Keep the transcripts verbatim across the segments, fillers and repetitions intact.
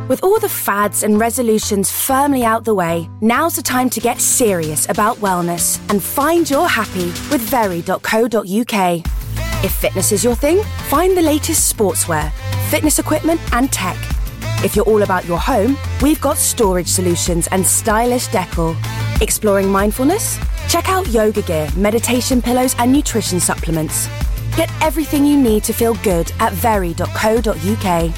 With all the fads and resolutions firmly out the way, now's the time to get serious about wellness and find your happy with very dot co dot uk. If fitness is your thing, find the latest sportswear, fitness equipment and tech. If you're all about your home, we've got storage solutions and stylish decor. Exploring mindfulness? Check out yoga gear, meditation pillows and nutrition supplements. Get everything you need to feel good at very dot co dot uk.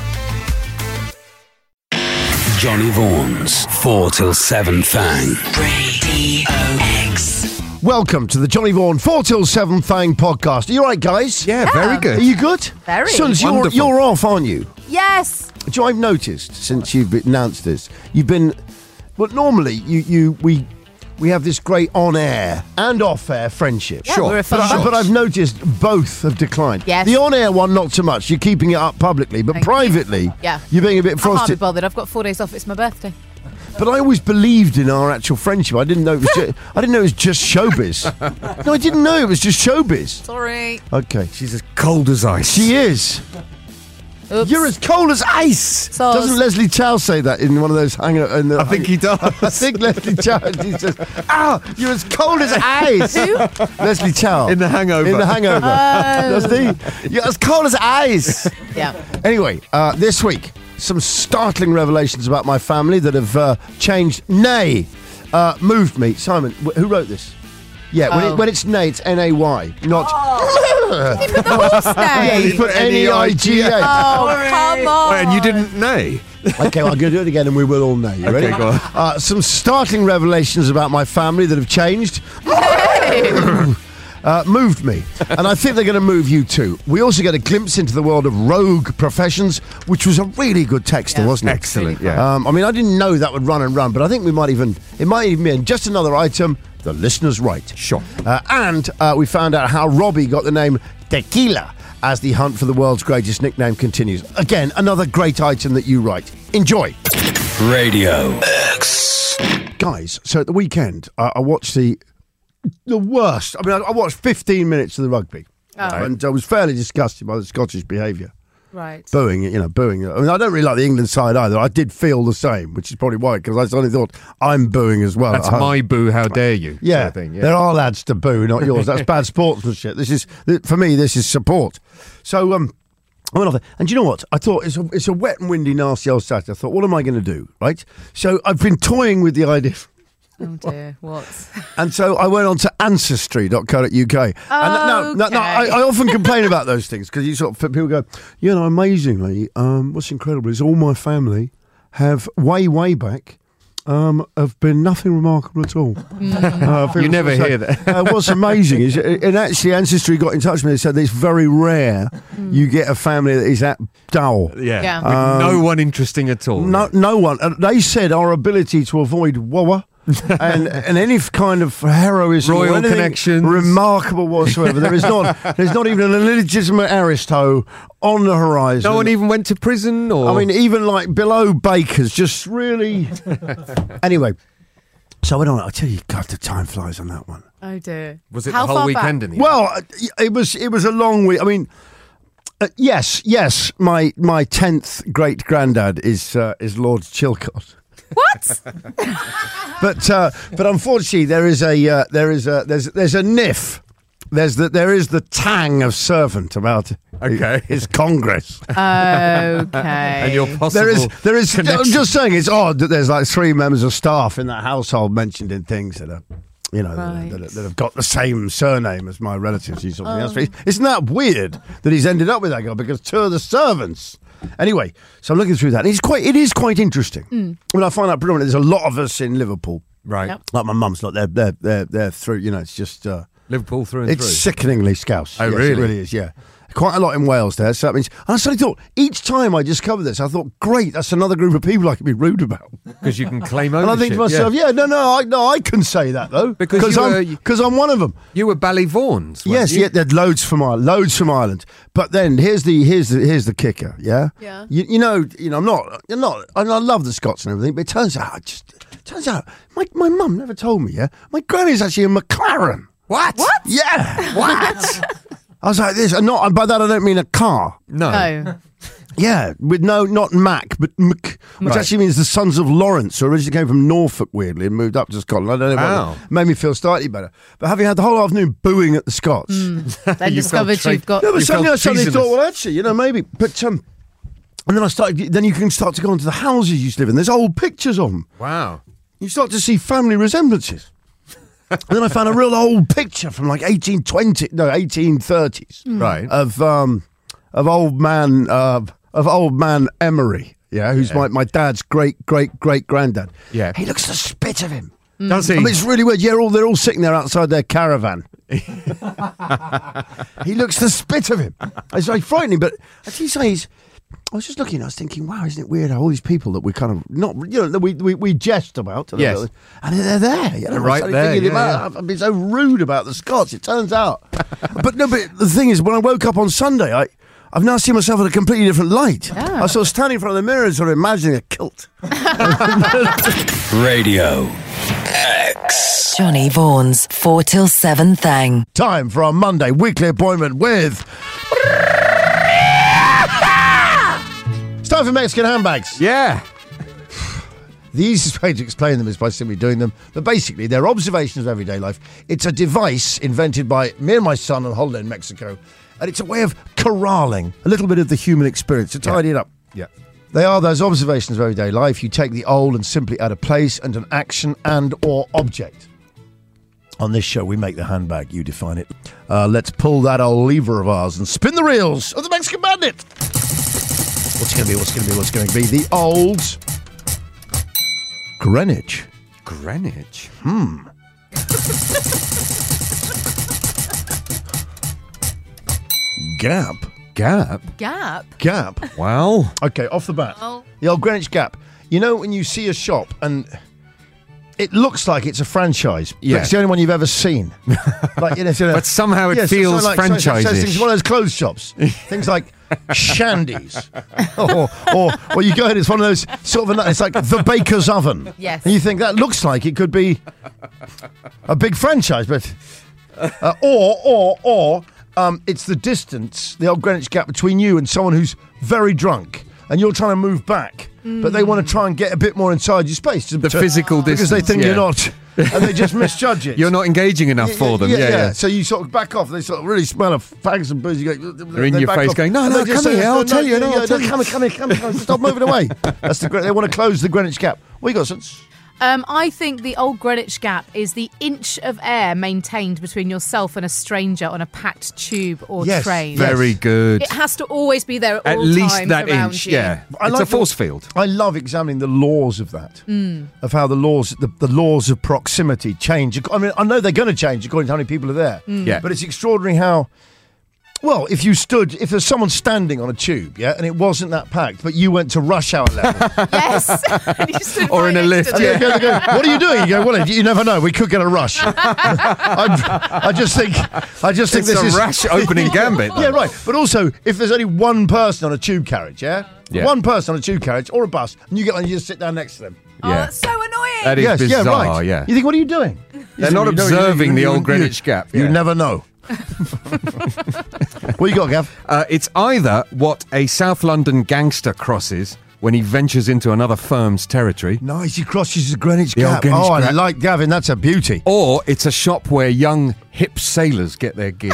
Johnny Vaughan's four till seven Thang. Radio X. Welcome to the Johnny Vaughan four till seven Thang podcast. Are you all right, guys? Yeah, yeah, very good. Are you good? Very. Sons, you're, you're off, aren't you? Yes. Do you know, I've noticed since you've announced this, you've been. Well, normally you, you we we have this great on-air and off-air friendship. Yeah, sure. We're a fun but, I, bunch. but I've noticed both have declined. Yes. The on-air one, not so much. You're keeping it up publicly, but Thank privately, you. Yeah. you're being a bit I can't be frosted. bothered. I've got four days off. It's my birthday. But I always believed in our actual friendship. I didn't know it was. Just, I didn't know it was just showbiz. No, I didn't know it was just showbiz. Sorry. Okay, She's as cold as ice. she is. Oops. You're as cold as ice. So- Doesn't Leslie Chow say that in one of those hang? In the, I think he does. I think Leslie Chow. He says, "Ah, you're as cold as ice." Leslie Chow In The Hangover. In The Hangover. That's the. You're as cold as ice. Yeah. Anyway, uh, this week, some startling revelations about my family that have uh, changed, nay, uh, moved me. Simon, wh- who wrote this? Yeah, when, Oh. it, when it's nay, it's N A Y, not... You put the horse Yeah, name. you put N E I G A. Oh, come on. And you didn't nay. Okay, well, I'm going to do it again and we will all know. You Okay, ready? go on. Uh, some startling revelations about my family that have changed. Uh, moved me, and I think they're going to move you too. We also get a glimpse into the world of rogue professions, which was a really good texter, Yeah. wasn't it? Excellent, yeah. Um, I mean, I didn't know that would run and run, but I think we might even, it might even be just another item, the listener's right. Sure. Uh, and uh, we found out how Robbie got the name Tequila as the hunt for the world's greatest nickname continues. Again, another great item that you write. Enjoy. Radio X. Guys, so at the weekend, uh, I watched the the worst. I mean, I, I watched fifteen minutes of the rugby, Oh. and I was fairly disgusted by the Scottish behaviour, Right. booing, you know, booing. I mean, I don't really like the England side either. I did feel the same, which is probably why, because I suddenly thought I'm booing as well. That's at home. my boo, how dare you. Yeah, sort of thing, yeah. there are lads to boo, not yours. That's bad sportsmanship. This is, for me, this is support. So, um, I went off there. And do you know what? I thought it's a, it's a wet and windy, nasty old Saturday. I thought, what am I going to do, right? So I've been toying with the idea. Oh dear. What? And so I went on to ancestry dot co dot uk. And no, no, no, I, I often complain about those things because you sort of, people go, you know, amazingly, um, what's incredible is all my family have way, way back um, have been nothing remarkable at all. Uh, people You never sort of hear say, that. uh, what's amazing is, and actually Ancestry got in touch with me and said that it's very rare you get a family that is that dull. Yeah. Yeah. With no one interesting at all. No, no one. And they said our ability to avoid wawa and and any kind of heroism, or Royal anything connections. remarkable whatsoever. There is not. There's not even an illegitimate Aristo on the horizon. No one even went to prison or... I mean, even like below Baker's, just really. Anyway, so I went on. I tell you, God, the time flies on that one. Oh dear. was it How the whole far weekend back? in the Well, uh, it was. It was a long week. I mean. Uh, yes, yes. My my tenth great granddad is uh, is Lord Chilcot. What? But uh, but unfortunately, there is a uh, there is a there's there's a niff. There's the there is the tang of servant about Okay. his Congress. Okay. And your possible There is there is. I'm connection. just saying it's odd that there's like three members of staff in that household mentioned in things that are. You know, Right. that, that, that have got the same surname as my relatives. He's something else. Isn't that weird that he's ended up with that guy? Because two of the servants. Anyway, so I'm looking through that. It's quite. It is quite interesting. Mm. When I find out predominantly, there's a lot of us in Liverpool. Right. Yep. Like my mum's not. They're they're they're they're through. You know, it's just. Uh, Liverpool through and it's through. sickeningly scouse. Oh, Yes, really? It really is. Yeah. Quite a lot in Wales there. So that means. And I suddenly thought each time I discovered this, I thought, great, that's another group of people I can be rude about. Because you can claim And ownership. I think to myself, yeah, no, no, I, no, I can say that though Because you I'm were- because I'm one of them. You were Ballyvaughan's, weren't Yes, you? yeah, there's loads from Ireland, loads from Ireland. But then here's the here's the here's the kicker. Yeah, Yeah. You, you know, you know, I'm not, I'm not. I love the Scots and everything, but it turns out, it just turns out, my my mum never told me. Yeah, my granny's actually a McLaren. What? Yeah, what? I was like this, and not and by that I don't mean a car. No. No. Yeah, with no, not Mac, but Mc, which Right. actually means the sons of Lawrence, who originally came from Norfolk, weirdly, and moved up to Scotland. I don't know. Wow. What, made me feel slightly better. But having had the whole afternoon booing at the Scots. Then You felt discovered tra- you've got. No, but You suddenly I felt suddenly treasonous. thought, well, actually, you know, maybe. But um, and then I started. Then you can start to go into the houses you used to live in. There's old pictures of them. Wow. You start to see family resemblances. And then I found a real old picture from like eighteen twenty, no, eighteen thirties, Right. of um, of old man, uh, of old man Emery. Yeah, who's my, my dad's great great great granddad. Yeah. He looks the spit of him. Does he? I mean, it's really weird. Yeah, all they're all sitting there outside their caravan. He looks the spit of him. It's very frightening. But as you say, he's. I was just looking. I was thinking, wow, isn't it weird how all these people that we kind of not, you know, that we we, we jest about, a Yes. little, and they're there. You know, They're right I was there, thinking yeah, about, I've been so rude about the Scots. It turns out, but no. But the thing is, when I woke up on Sunday, I. I've now seen myself in a completely different light. Yeah. I was sort of standing in front of the mirror and sort of imagining a kilt. Radio X. Johnny Vaughan's four till seven thing. Time for our Monday weekly appointment with... It's time for Mexican handbags. Yeah. The easiest way to explain them is by simply doing them. But basically, they're observations of everyday life. It's a device invented by me and my son on holiday in Mexico. And it's a way of corralling a little bit of the human experience to tidy it up. Yeah. They are those observations of everyday life. You take the old and simply add a place and an action and or object. On this show, we make the handbag. You define it. Uh, let's pull that old lever of ours and spin the reels of the Mexican Bandit. What's going to be? What's going to be? What's going to be? The old Greenwich. Greenwich. Gap. Gap. Gap. Gap. Wow. Okay, off the bat. Oh. The old Greenwich Gap. You know when you see a shop and it looks like it's a franchise, but Yeah. it's the only one you've ever seen. Like, you know, so- But somehow it Yeah, so- so feels like- so- so- so franchise-ish. It's one of those clothes shops. Things like Shandy's. or, or, or you go in, it's one of those sort of, a, it's like the baker's oven. Yes. And you think that looks like it could be a big franchise, but... Uh, or, or, or... Um, it's the distance, the old Greenwich Gap between you and someone who's very drunk, and you're trying to move back, but they want to try and get a bit more inside your space. To, The to- physical because they distance, think yeah. you're not, and they just misjudge it. You're not engaging enough for them. Yeah, yeah. So you sort of back off. They sort of really smell of fags and booze. You go, They're in they your back face off. going, "No, And no, they just come say, here, I'll tell you, no, yeah, I'll tell you." Come here, come here, come here, come here. Stop moving away. That's the. They want to close the Greenwich Gap. What you got, Sons? Um, I think the old Greenwich Gap is the inch of air maintained between yourself and a stranger on a packed tube or Yes, train. yes. Very good. It has to always be there at, At all least times that around inch. you. Yeah. I It's like a force the- field. I love examining the laws of that, Hmm. of how the laws, the, the laws of proximity change. I mean, I know they're going to change according to how many people are there. Hmm. Yeah. But it's extraordinary how, well, if you stood, if there's someone standing on a tube, yeah, and it wasn't that packed, but you went to rush hour level. Yes. And you stood Or right in a next lift, to And them. they go, they go, what are you doing? You go, well, you never know. We could get a rush. I, I just think, I just think It's this a is rash opening gambit. though. Yeah, right. But also, if there's only one person on a tube carriage, yeah, Yeah. one person on a tube carriage or a bus, and you get on, you just sit down next to them. Oh, Yeah. that's so annoying. That is yes, bizarre. yeah, right. Yeah. You think, what are you doing? They're You not think, you know, you- observing you- the you- old you- Greenwich Gap. You Yeah. never know. What you got, Gav? Uh, it's either what a South London gangster crosses when he ventures into another firm's territory, Nice, he crosses the Greenwich The old Gap. Greenwich oh, I Gap. like Gavin. That's a beauty. or it's a shop where young hip sailors get their gear.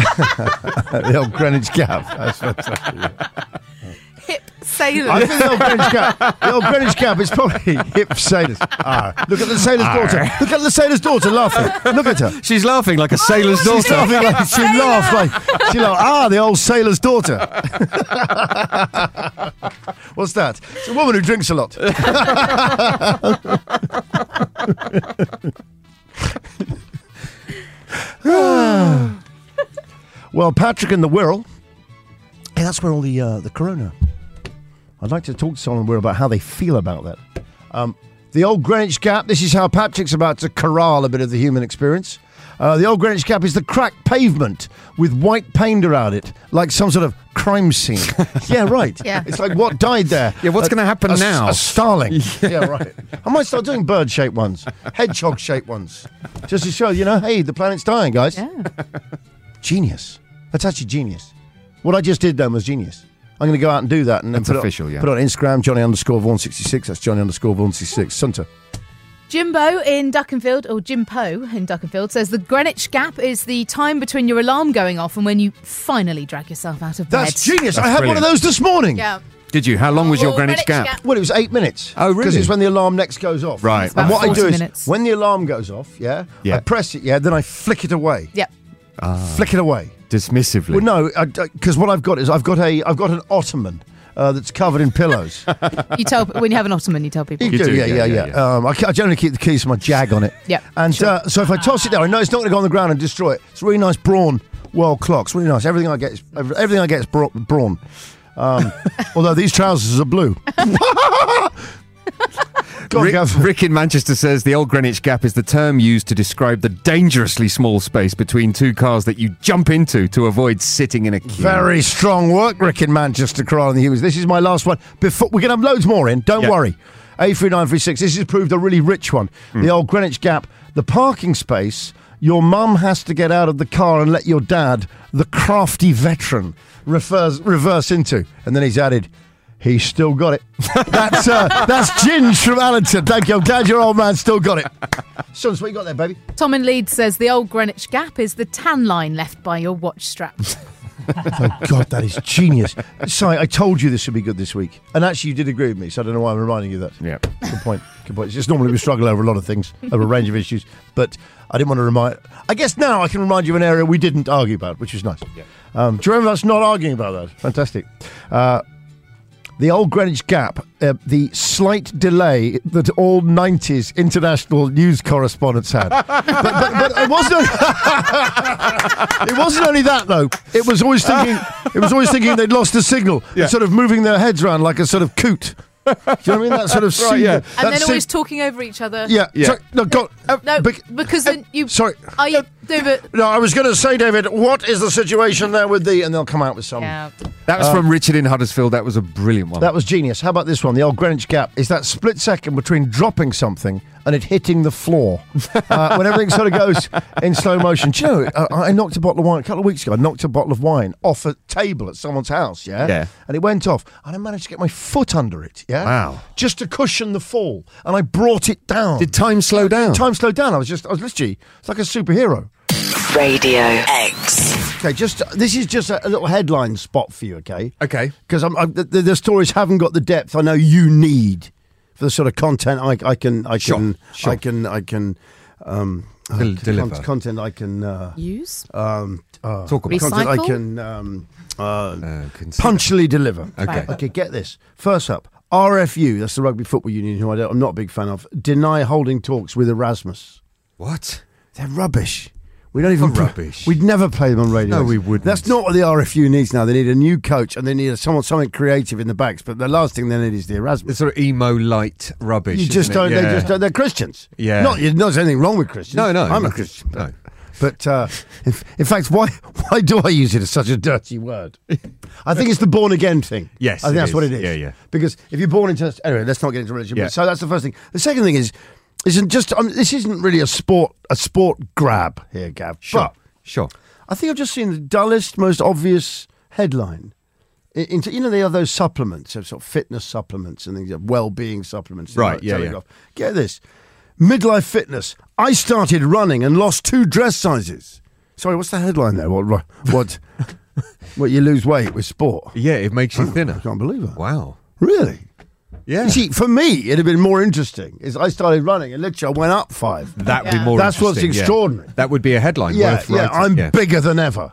the old Greenwich Gap. That's fantastic. Hip sailors. I think the old Greenwich Gap. The old Greenwich Gap is probably hip sailors. Ah, look at the sailor's daughter. Look at the sailor's daughter laughing. Look at her. She's laughing like a sailor's She's daughter. laughing like she laughed like she laughed. Ah, the old sailor's daughter. What's that? It's a woman who drinks a lot. Well, Patrick and the Wirral. Yeah, that's where all the uh, the corona. I'd like to talk to someone in the Wirral about how they feel about that. Um, the old Greenwich Gap. This is how Patrick's about to corral a bit of the human experience. Uh, the old Greenwich Gap is the cracked pavement with white paint around it, like some sort of crime scene. Yeah, right. Yeah. It's like what died there. Yeah, what's A- gonna happen a- now? A starling. Yeah, right. I might start doing bird-shaped ones, hedgehog-shaped ones, just to show, you know, hey, the planet's dying, guys. Yeah. Genius. That's actually genius. What I just did then was genius. I'm going to go out and do that. And then That's put official, it on, yeah. Put it on Instagram, Johnny underscore Vaughan sixty-six. That's Johnny underscore Vaughan sixty-six. Sunter. Jimbo in Duckenfield, or Jimpo in Duckenfield, says the Greenwich Gap is the time between your alarm going off and when you finally drag yourself out of bed. That's genius. That's I had brilliant. one of those this morning. Yeah. Did you? How long was your Oh, Greenwich, Greenwich Gap? Gap. Well, it was eight minutes. Oh, really? Because it's when the alarm next goes off. Right. It's about And what I forty do is, minutes. when the alarm goes off, yeah, Yeah. I press it, yeah, then I flick it away. Yep. Flick it away. Dismissively. Well, no, because what I've got is I've got a I've got an ottoman uh, that's covered in pillows. You tell when you have an ottoman, you tell people. You You do, do, yeah, yeah, yeah, yeah, yeah. yeah. Um, I, ca- I generally keep the keys to my Jag on it. Yep, And sure. uh, so if I toss it down, I know it's not going to go on the ground and destroy it. It's a really nice brawn world clock. It's really nice. Everything I get is everything I get is bra- brawn. Um, although these trousers are blue. Go on, Rick, Gav. Rick in Manchester says the old Greenwich Gap is the term used to describe the dangerously small space between two cars that you jump into to avoid sitting in a queue. Very strong work, Rick in Manchester, Crying the Hughes. This is my last one. Before we're going to have loads more in. Don't Yeah. worry. A three nine three six. This has proved a really rich one. Hmm. The old Greenwich Gap. The parking space your mum has to get out of the car and let your dad, the crafty veteran, refers, reverse into. And then he's added, he's still got it. That's uh, that's Ginge from Allington. Thank you. I'm glad your old man still got it. Sons, what you got there, baby? Tom in Leeds says the old Greenwich Gap is the tan line left by your watch strap. Oh, God, that is genius. Si, I told you this would be good this week. And actually, you did agree with me, so I don't know why I'm reminding you that. Yeah. Good point. Good point. It's just normally we struggle over a lot of things, over a range of issues. But I didn't want to remind... I guess now I can remind you of an area we didn't argue about, which was nice. Yeah. Um, do you remember us not arguing about that? Fantastic. Uh, the old Greenwich Gap, uh, the slight delay that all nineties international news correspondents had. but, but, but it wasn't. It wasn't only that though. It was always thinking. It was always thinking they'd lost the signal. Yeah. And sort of moving their heads around like a sort of coot. Do you know what I mean? That sort of Right, scene- yeah. And that then scene- always talking over each other. Yeah. Yeah. Sorry, no, go. Uh, No, bec- because then you. sorry. Are you, David? No, I was going to say, David, what is the situation there with thee? And they'll come out with some. Yeah. That was from Richard in Huddersfield. That was a brilliant one. That was genius. How about this one? The old Greenwich Gap is that split second between dropping something and it hitting the floor. uh, when everything sort of goes in slow motion. Do you know, uh, I knocked a bottle of wine a couple of weeks ago. I knocked a bottle of wine off a table at someone's house, yeah? Yeah. And it went off. And I managed to get my foot under it, yeah? Wow. Just to cushion the fall. And I brought it down. Did time slow down? Time slowed down. I was just, I was literally, it's like a superhero. Radio X. Okay, just this is just a, a little headline spot for you, okay? Okay. Because I'm, I'm, the, the stories haven't got the depth I know you need for the sort of content I, I can, I Sure, can, sure. I can, I can, um, uh, Del- con- deliver. content I can, uh, Use? um, uh, Talk about. content I Recycle? can, um, uh, Uh, consider. punctually deliver. Okay. Okay, get this. First up, R F U. That's the Rugby Football Union, who I don't, I'm not a big fan of. Deny holding talks with Erasmus. What? They're rubbish. We don't even What rubbish? We'd never play them on radio. No, we wouldn't. That's not what the R F U needs now. They need a new coach and they need a, someone something creative in the backs. But the last thing they need is the Erasmus. It's sort of emo light rubbish. You just isn't it? don't. They Yeah. just don't. They're Christians. Yeah. Not. Not there's anything wrong with Christians. No, no. I'm a nothing- Christian. No. But uh, in, in fact, why why do I use it as such a dirty word? I think it's the born again thing. Yes, I think it that's is. what it is. Yeah, yeah. Because if you're born into anyway, let's not get into religion. Yeah. But so that's the first thing. The second thing is, isn't just um, this isn't really a sport a sport grab here, Gav. Sure. But Sure. I think I've just seen the dullest, most obvious headline. I- Into you know they have those supplements, sort of fitness supplements and things, well-being supplements. Right, like yeah, yeah. Telegraph. Get this, midlife fitness. I started running and lost two dress sizes. Sorry, what's the headline there? What? What? What? You lose weight with sport? Yeah, it makes you I thinner. can't believe it. Wow. Really? Yeah. You see, for me, it'd have been more interesting. Is I started running and literally I went up five. That would be Yeah. more That's what's interesting, yeah. extraordinary. That would be a headline Yeah, worth yeah. writing. I'm yeah. bigger than ever.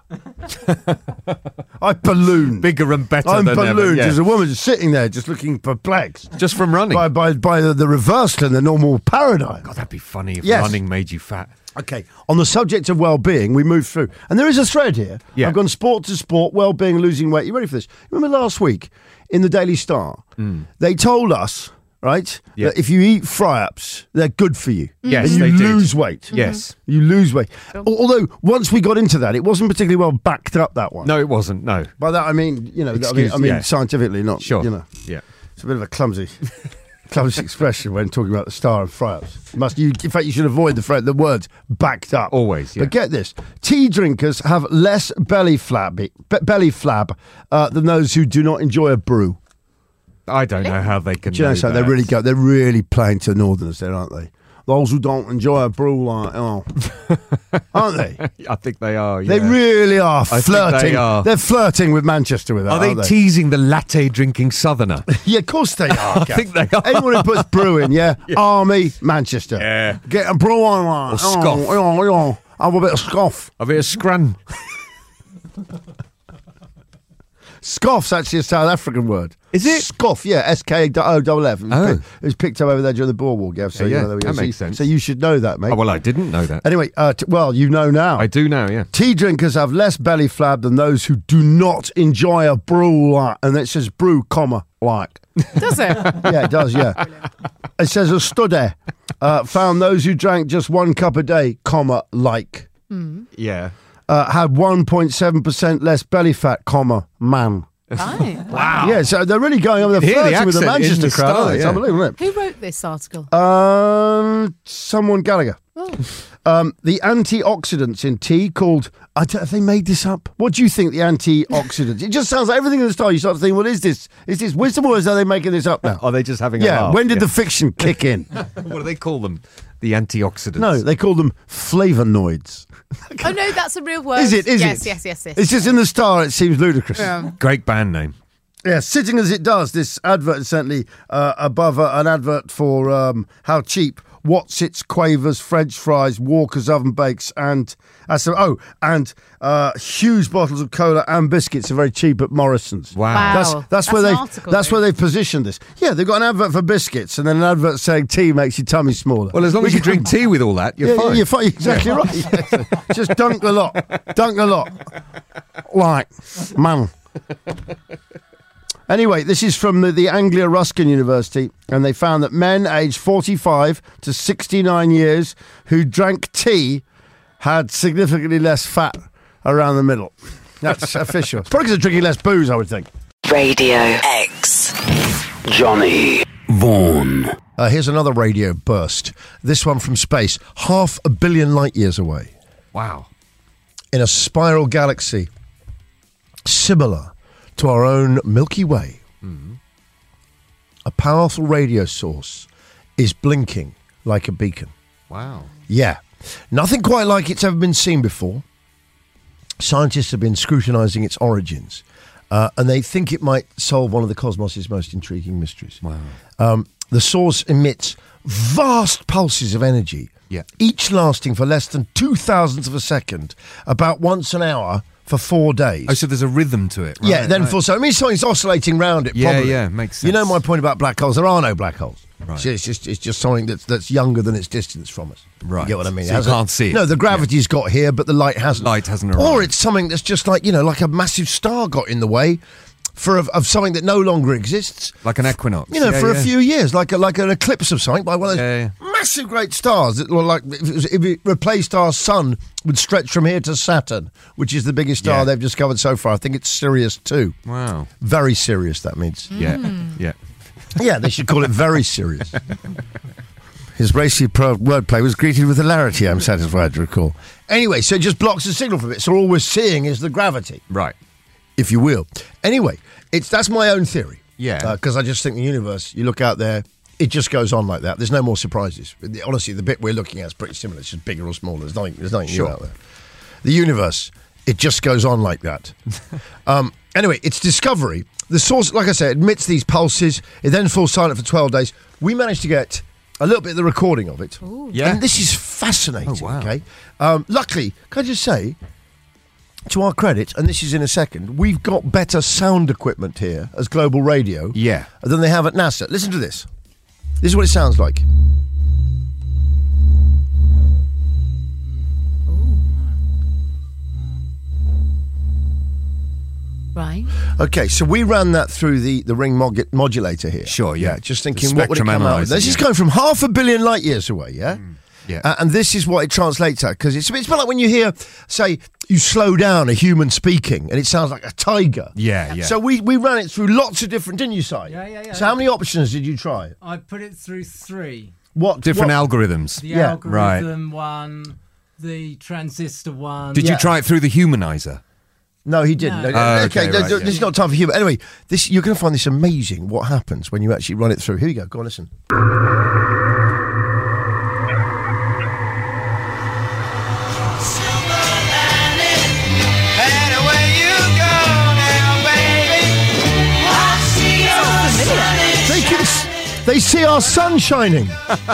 I ballooned. Bigger and better I'm than ever. ballooned. Yeah. There's a woman just sitting there, just looking perplexed Just from running. by by by the, the reversal in the normal paradigm. God, that'd be funny if Yes. running made you fat. Okay, on the subject of well-being, we move through, and there is a thread here. Yeah. I've gone sport to sport, well-being, losing weight. You ready for this? Remember last week in the Daily Star, they told us, right, Mm. Yeah. that if you eat fry-ups, they're good for you. Yes, and you they did. lose weight. Yes. You lose weight. Al- Although once we got into that, it wasn't particularly well backed up. That one. No, it wasn't. No. By that I mean, you know, I mean, Excuse- I mean yeah. scientifically, not Sure. You know, Yeah. it's a bit of a clumsy. close expression when talking about the star and fraps. Must you? In fact, you should avoid the fra- the words backed up. Always, yeah. But get this: tea drinkers have less belly flab, be- belly flab uh, than those who do not enjoy a brew. I don't know how they can. Do you know know so? that. They're really go. They're really playing to Northerners, there, aren't they? Those who don't enjoy a brew, like oh, aren't they? I think they are. Yeah. They really are I think flirting. they are. They're flirting with Manchester with that. Are they, aren't they? teasing the latte drinking southerner? Yeah, of course they are. I think they are. Anyone who puts brew in, yeah, Yeah. Army, Manchester. Yeah. Get a brew on, like, Or scoff. Oh, oh, oh, have a bit of scoff. A bit of scran. Scoff's actually a South African word. Is it? Scoff, yeah, S K O double F. It was Oh. picked- It was picked up over there during the Boer War, Gav. So, Yeah, you yeah, know, there we go. that So makes you- sense. So you should know that, mate. Oh, well, I didn't know that. Anyway, uh, t- well, you know now. I do now, yeah. Tea drinkers have less belly flab than those who do not enjoy a brew like. And it says brew, comma, like. Does it? Yeah, it does, yeah. It says a study uh, found those who drank just one cup a day, comma, like, Yeah. uh, had one point seven percent less belly fat, comma, man. Right. Wow. Yeah, so they're really going over. They're Hear the flirting with the accent in Manchester the crowd. style, aren't they? It's yeah. unbelievable, isn't Who wrote this article? it? Um, someone Gallagher. Oh. Um, the antioxidants in tea called. I don't, have they made this up? What do you think the antioxidants? It just sounds like everything in the style. You start to think, what is this? Is this wisdom or is are they making this up now? Are they just having a Yeah. laugh? When did Yeah. the fiction kick in? What do they call them? The antioxidants. No, they call them flavonoids. Oh no, that's a real word. Is it? Is yes, it? Yes, yes, yes, It's just in the Star. It seems ludicrous. Yeah. Great band name. Yeah, sitting as it does, this advert is certainly uh, above uh, an advert for um, how cheap Watsits, Quavers, French fries, Walker's Oven Bakes, and uh, so, oh, and uh, huge bottles of cola and biscuits are very cheap at Morrison's. Wow. Wow. That's that's, That's where an they article, that's though. where they've positioned this. Yeah, they've got an advert for biscuits and then an advert saying tea makes your tummy smaller. Well, as long as you drink tea with all that, you're yeah, fine. you're fine. Exactly right. Yeah. Just dunk a lot, dunk a lot, like man. Anyway, this is from the, the Anglia Ruskin University, and they found that men aged forty-five to sixty-nine years who drank tea had significantly less fat around the middle. That's official. It's probably because they're drinking less booze, I would think. Radio X. Johnny Vaughan. Uh, here's another radio burst. This one from space, half a billion light years away, Wow. in a spiral galaxy similar to our own Milky Way. Mm-hmm. A powerful radio source is blinking like a beacon. Wow. Yeah. Nothing quite like it's ever been seen before. Scientists have been scrutinizing its origins, uh, and they think it might solve one of the cosmos's most intriguing mysteries. Wow. Um, the source emits vast pulses of energy, Yeah. each lasting for less than two thousandths of a second, about once an hour for four days. Oh, so there's a rhythm to it. Right, yeah, then right. for so I mean something's oscillating round it. Yeah, probably. yeah, makes You know sense. my point about black holes. There are no black holes. Right. So it's just it's just something that's that's younger than its distance from us. Right. You get what I mean? So you Hasn't- can't see it. No, the gravity's got here, but the light hasn't. Light hasn't Or arrived. it's something that's just like you know, like a massive star got in the way for a, of something that no longer exists. Like an equinox. You know, Yeah, for yeah. a few years, like a, like an eclipse of something by one of those Yeah, massive great stars that were like if it, was, if it replaced our sun, would stretch from here to Saturn, which is the biggest star Yeah. they've discovered so far. I think it's Sirius two. Wow. Very serious. That means. Yeah. Yeah. Yeah, they should call it very serious. His racy pro- wordplay was greeted with hilarity, I'm satisfied to recall. Anyway, so it just blocks the signal for a bit. So all we're seeing is the gravity, Right. if you will. Anyway, it's that's my own theory. Yeah. Because I just think the universe, you look out there, it just goes on like that. There's no more surprises. Honestly, the bit we're looking at is pretty similar. It's just bigger or smaller. There's nothing, there's nothing Sure. new out there. The universe, it just goes on like that. um, anyway, it's discovery. The source, like I said, emits these pulses. It then falls silent for twelve days. We managed to get a little bit of the recording of it. Yeah. And this is fascinating, Oh, wow. okay? Um, luckily, can I just say, to our credit, and this is in a second, we've got better sound equipment here as Global Radio Yeah. than they have at NASA. Listen to this. This is what it sounds like. Right. Okay, so we ran that through the, the ring mod- modulator here. Sure, yeah. Just The thinking, what would it spectrum come out? analyzer, This is yeah. going from half a billion light years away, yeah? Yeah. Uh, and this is what it translates at, because it's, it's a bit like when you hear, say, you slow down a human speaking, and it sounds like a tiger. Yeah, yeah. So we, we ran it through lots of different, didn't you, Si? Yeah, yeah, yeah. So how many options did you try? I put it through three. What Different what, algorithms. The Yeah. algorithm one, the transistor one. Did Yeah. you try it through the humanizer? No, he didn't. No. No, Oh, okay, okay, th- right, th- yeah. this is not time for humour. Anyway, this you're going to find this amazing. What happens when you actually run it through? Here we go. Go on, listen. They can, s- they see our sun shining.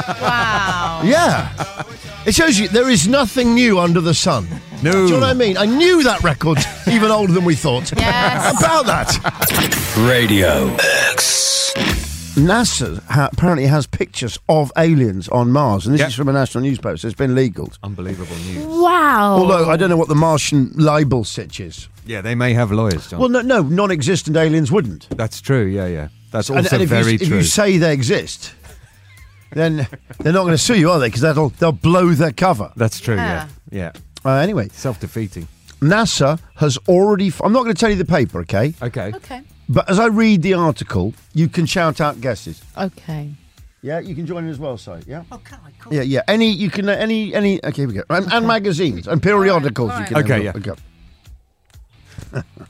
Wow. Yeah. It shows you there is nothing new under the sun. No. Do you know what I mean? I knew that record's even older than we thought. Yes. About that. Radio X. NASA ha- apparently has pictures of aliens on Mars, and this Yep. is from a national newspaper, so it's been legaled. Unbelievable news. Wow. Although I don't know what the Martian libel sitch is. Yeah, they may have lawyers, John. Well, no, no, non-existent aliens wouldn't. That's true, yeah, yeah. That's also And, and if, very you, if true. you say they exist, then they're not going to sue you, are they? Because that'll they'll blow their cover. That's true, yeah. Yeah. Yeah. Uh, anyway, Self-defeating. NASA has already. F- I'm not going to tell you the paper, okay? Okay. Okay. But as I read the article, you can shout out guesses. Okay. Yeah, you can join in as well, Si. Yeah. Oh, can I call Yeah, yeah. Any, you can, uh, any, any. Okay, here we go. And, and magazines and periodicals. All right, You all can right. have a Okay, look. Okay.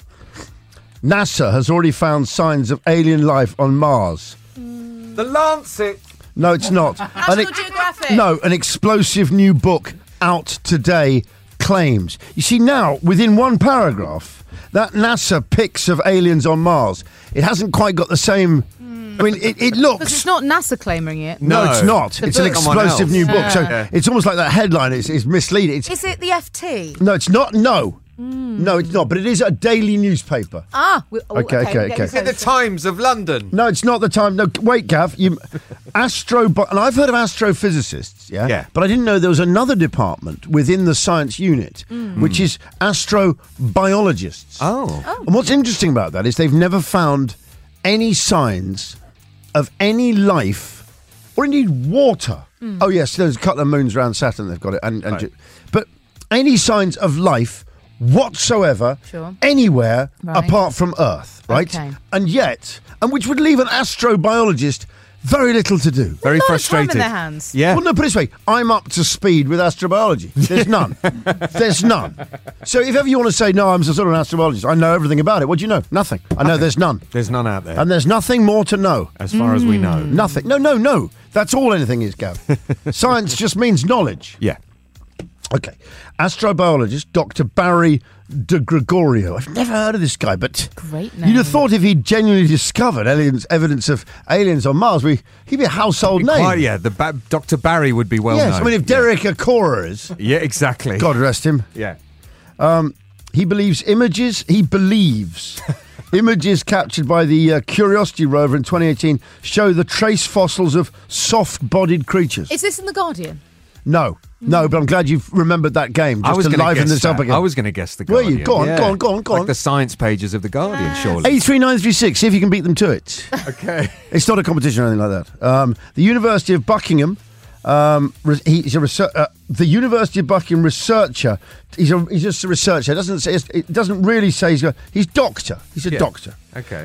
NASA has already found signs of alien life on Mars. The Lancet. No, it's not. National An ex- Geographic. No, an explosive new book out today claims. You see, now, within one paragraph, that NASA pics of aliens on Mars, it hasn't quite got the same. I mean, it, it Because looks. it's not NASA claiming it. No, No. it's not. The It's an book. Someone explosive else. new book. So Yeah. it's almost like that headline is, is misleading. It's, Is it the F T? no, it's not. No. No, it's not. But it is a daily newspaper. Ah. we- oh, Okay, okay, we're okay. getting Is it the closer. Times of London? No, it's not the time. No, wait, Gav. You, astro, and I've heard of astrophysicists, yeah? Yeah. But I didn't know there was another department within the science unit, which is astrobiologists. Oh. And what's interesting about that is they've never found any signs of any life or indeed water. Oh, yes, there's a couple of moons around Saturn, they've got it. And, and Right. Ju- But any signs of life whatsoever Sure. anywhere Right. apart from Earth, right? Okay. And yet, and which would leave an astrobiologist very little to do. Very A lot of time frustrated. in their hands. Yeah. Well, no, put it this way, I'm up to speed with astrobiology. There's none. There's none. So if ever you want to say, no, I'm some sort of an astrobiologist, I know everything about it. What do you know? Nothing. I know there's none. There's none out there, And there's nothing more to know. as far as we know. Nothing. No, no, no. That's all anything is, Gav. Science just means knowledge. Yeah. Okay. Astrobiologist Doctor Barry de Gregorio. I've never heard of this guy, but Great you'd have name. thought if he'd genuinely discovered aliens, evidence of aliens on Mars, we, he'd be a household name. Quite, yeah, the ba- Doctor Barry would be well yes, known. I mean, if Derek Acora is, Yeah, exactly. God rest him, Yeah. he believes images, he believes images captured by the uh, Curiosity rover in twenty eighteen show the trace fossils of soft-bodied creatures. Is this in The Guardian? no, no, but I'm glad you've remembered that game just I was to going to liven guess this up that. again. I was going to guess the Were Guardian. you? Go on, yeah. go on, go on, go like on. the science pages of the Guardian, surely. eight three nine three six, see if you can beat them to it. Okay. It's not a competition or anything like that. Um, the University of Buckingham, um, re- he's a research, uh, the University of Buckingham researcher. He's a, he's just a researcher. It doesn't say, it doesn't really say he's a, he's doctor. He's a Yeah. doctor. Okay.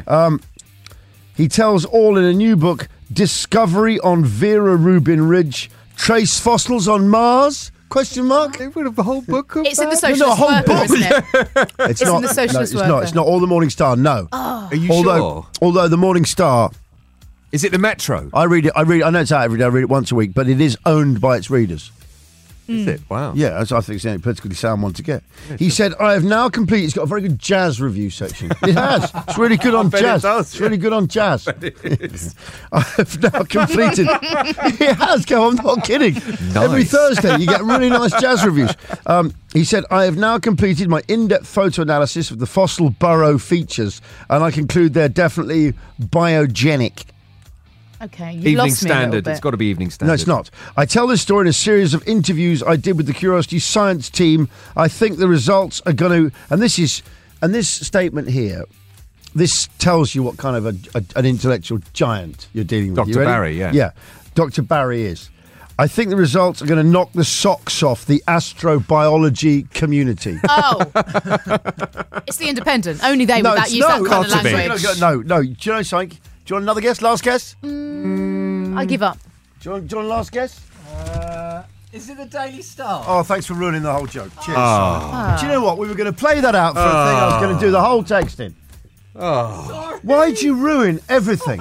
He tells all in a new book, Discovery on Vera Rubin Ridge, Trace Fossils on Mars? Question mark? They would have the whole book of It's in the that? socialist no, a whole worker, book. isn't it? It's, in not. the Socialist no, it's not. Worker. It's not all the Morning Star. No. Are you although, sure? although the Morning Star, Is it the Metro? I read it. I read. I know it's out every day. I read it once a week, but it is owned by its readers. Is it? Wow. Yeah, that's, I think it's the only politically sound one to get. He said, I have now completed... It's got a very good jazz review section. It has. It's really good on bet it jazz. does, it's yeah. really good on jazz. I have now completed... It has, go, I'm not kidding. Every Nice. Thursday you get really nice jazz reviews. Um, he said, I have now completed my in-depth photo analysis of the fossil burrow features, and I conclude they're definitely biogenic. Okay, you Evening lost me a little Standard. bit. It's got to be Evening Standard. No, it's not. I tell this story in a series of interviews I did with the Curiosity Science team. I think the results are going to... And this is... And this statement here, this tells you what kind of a, a, an intellectual giant you're dealing with. Doctor You ready? Barry, yeah. Yeah. Doctor Barry is. I think the results are going to knock the socks off the astrobiology community. Oh. It's the Independent. Only they no, would that use no, that kind of can't be. language. No, no, no. Do you know something? Do you want another guess? Last guess? Mm, I give up. Do you want, do you want a last guess? Uh, is it the Daily Star? Oh, thanks for ruining the whole joke. Cheers. Oh. Do you know what? We were going to play that out for a thing. I was going to do the whole texting. Oh. Why'd you ruin everything?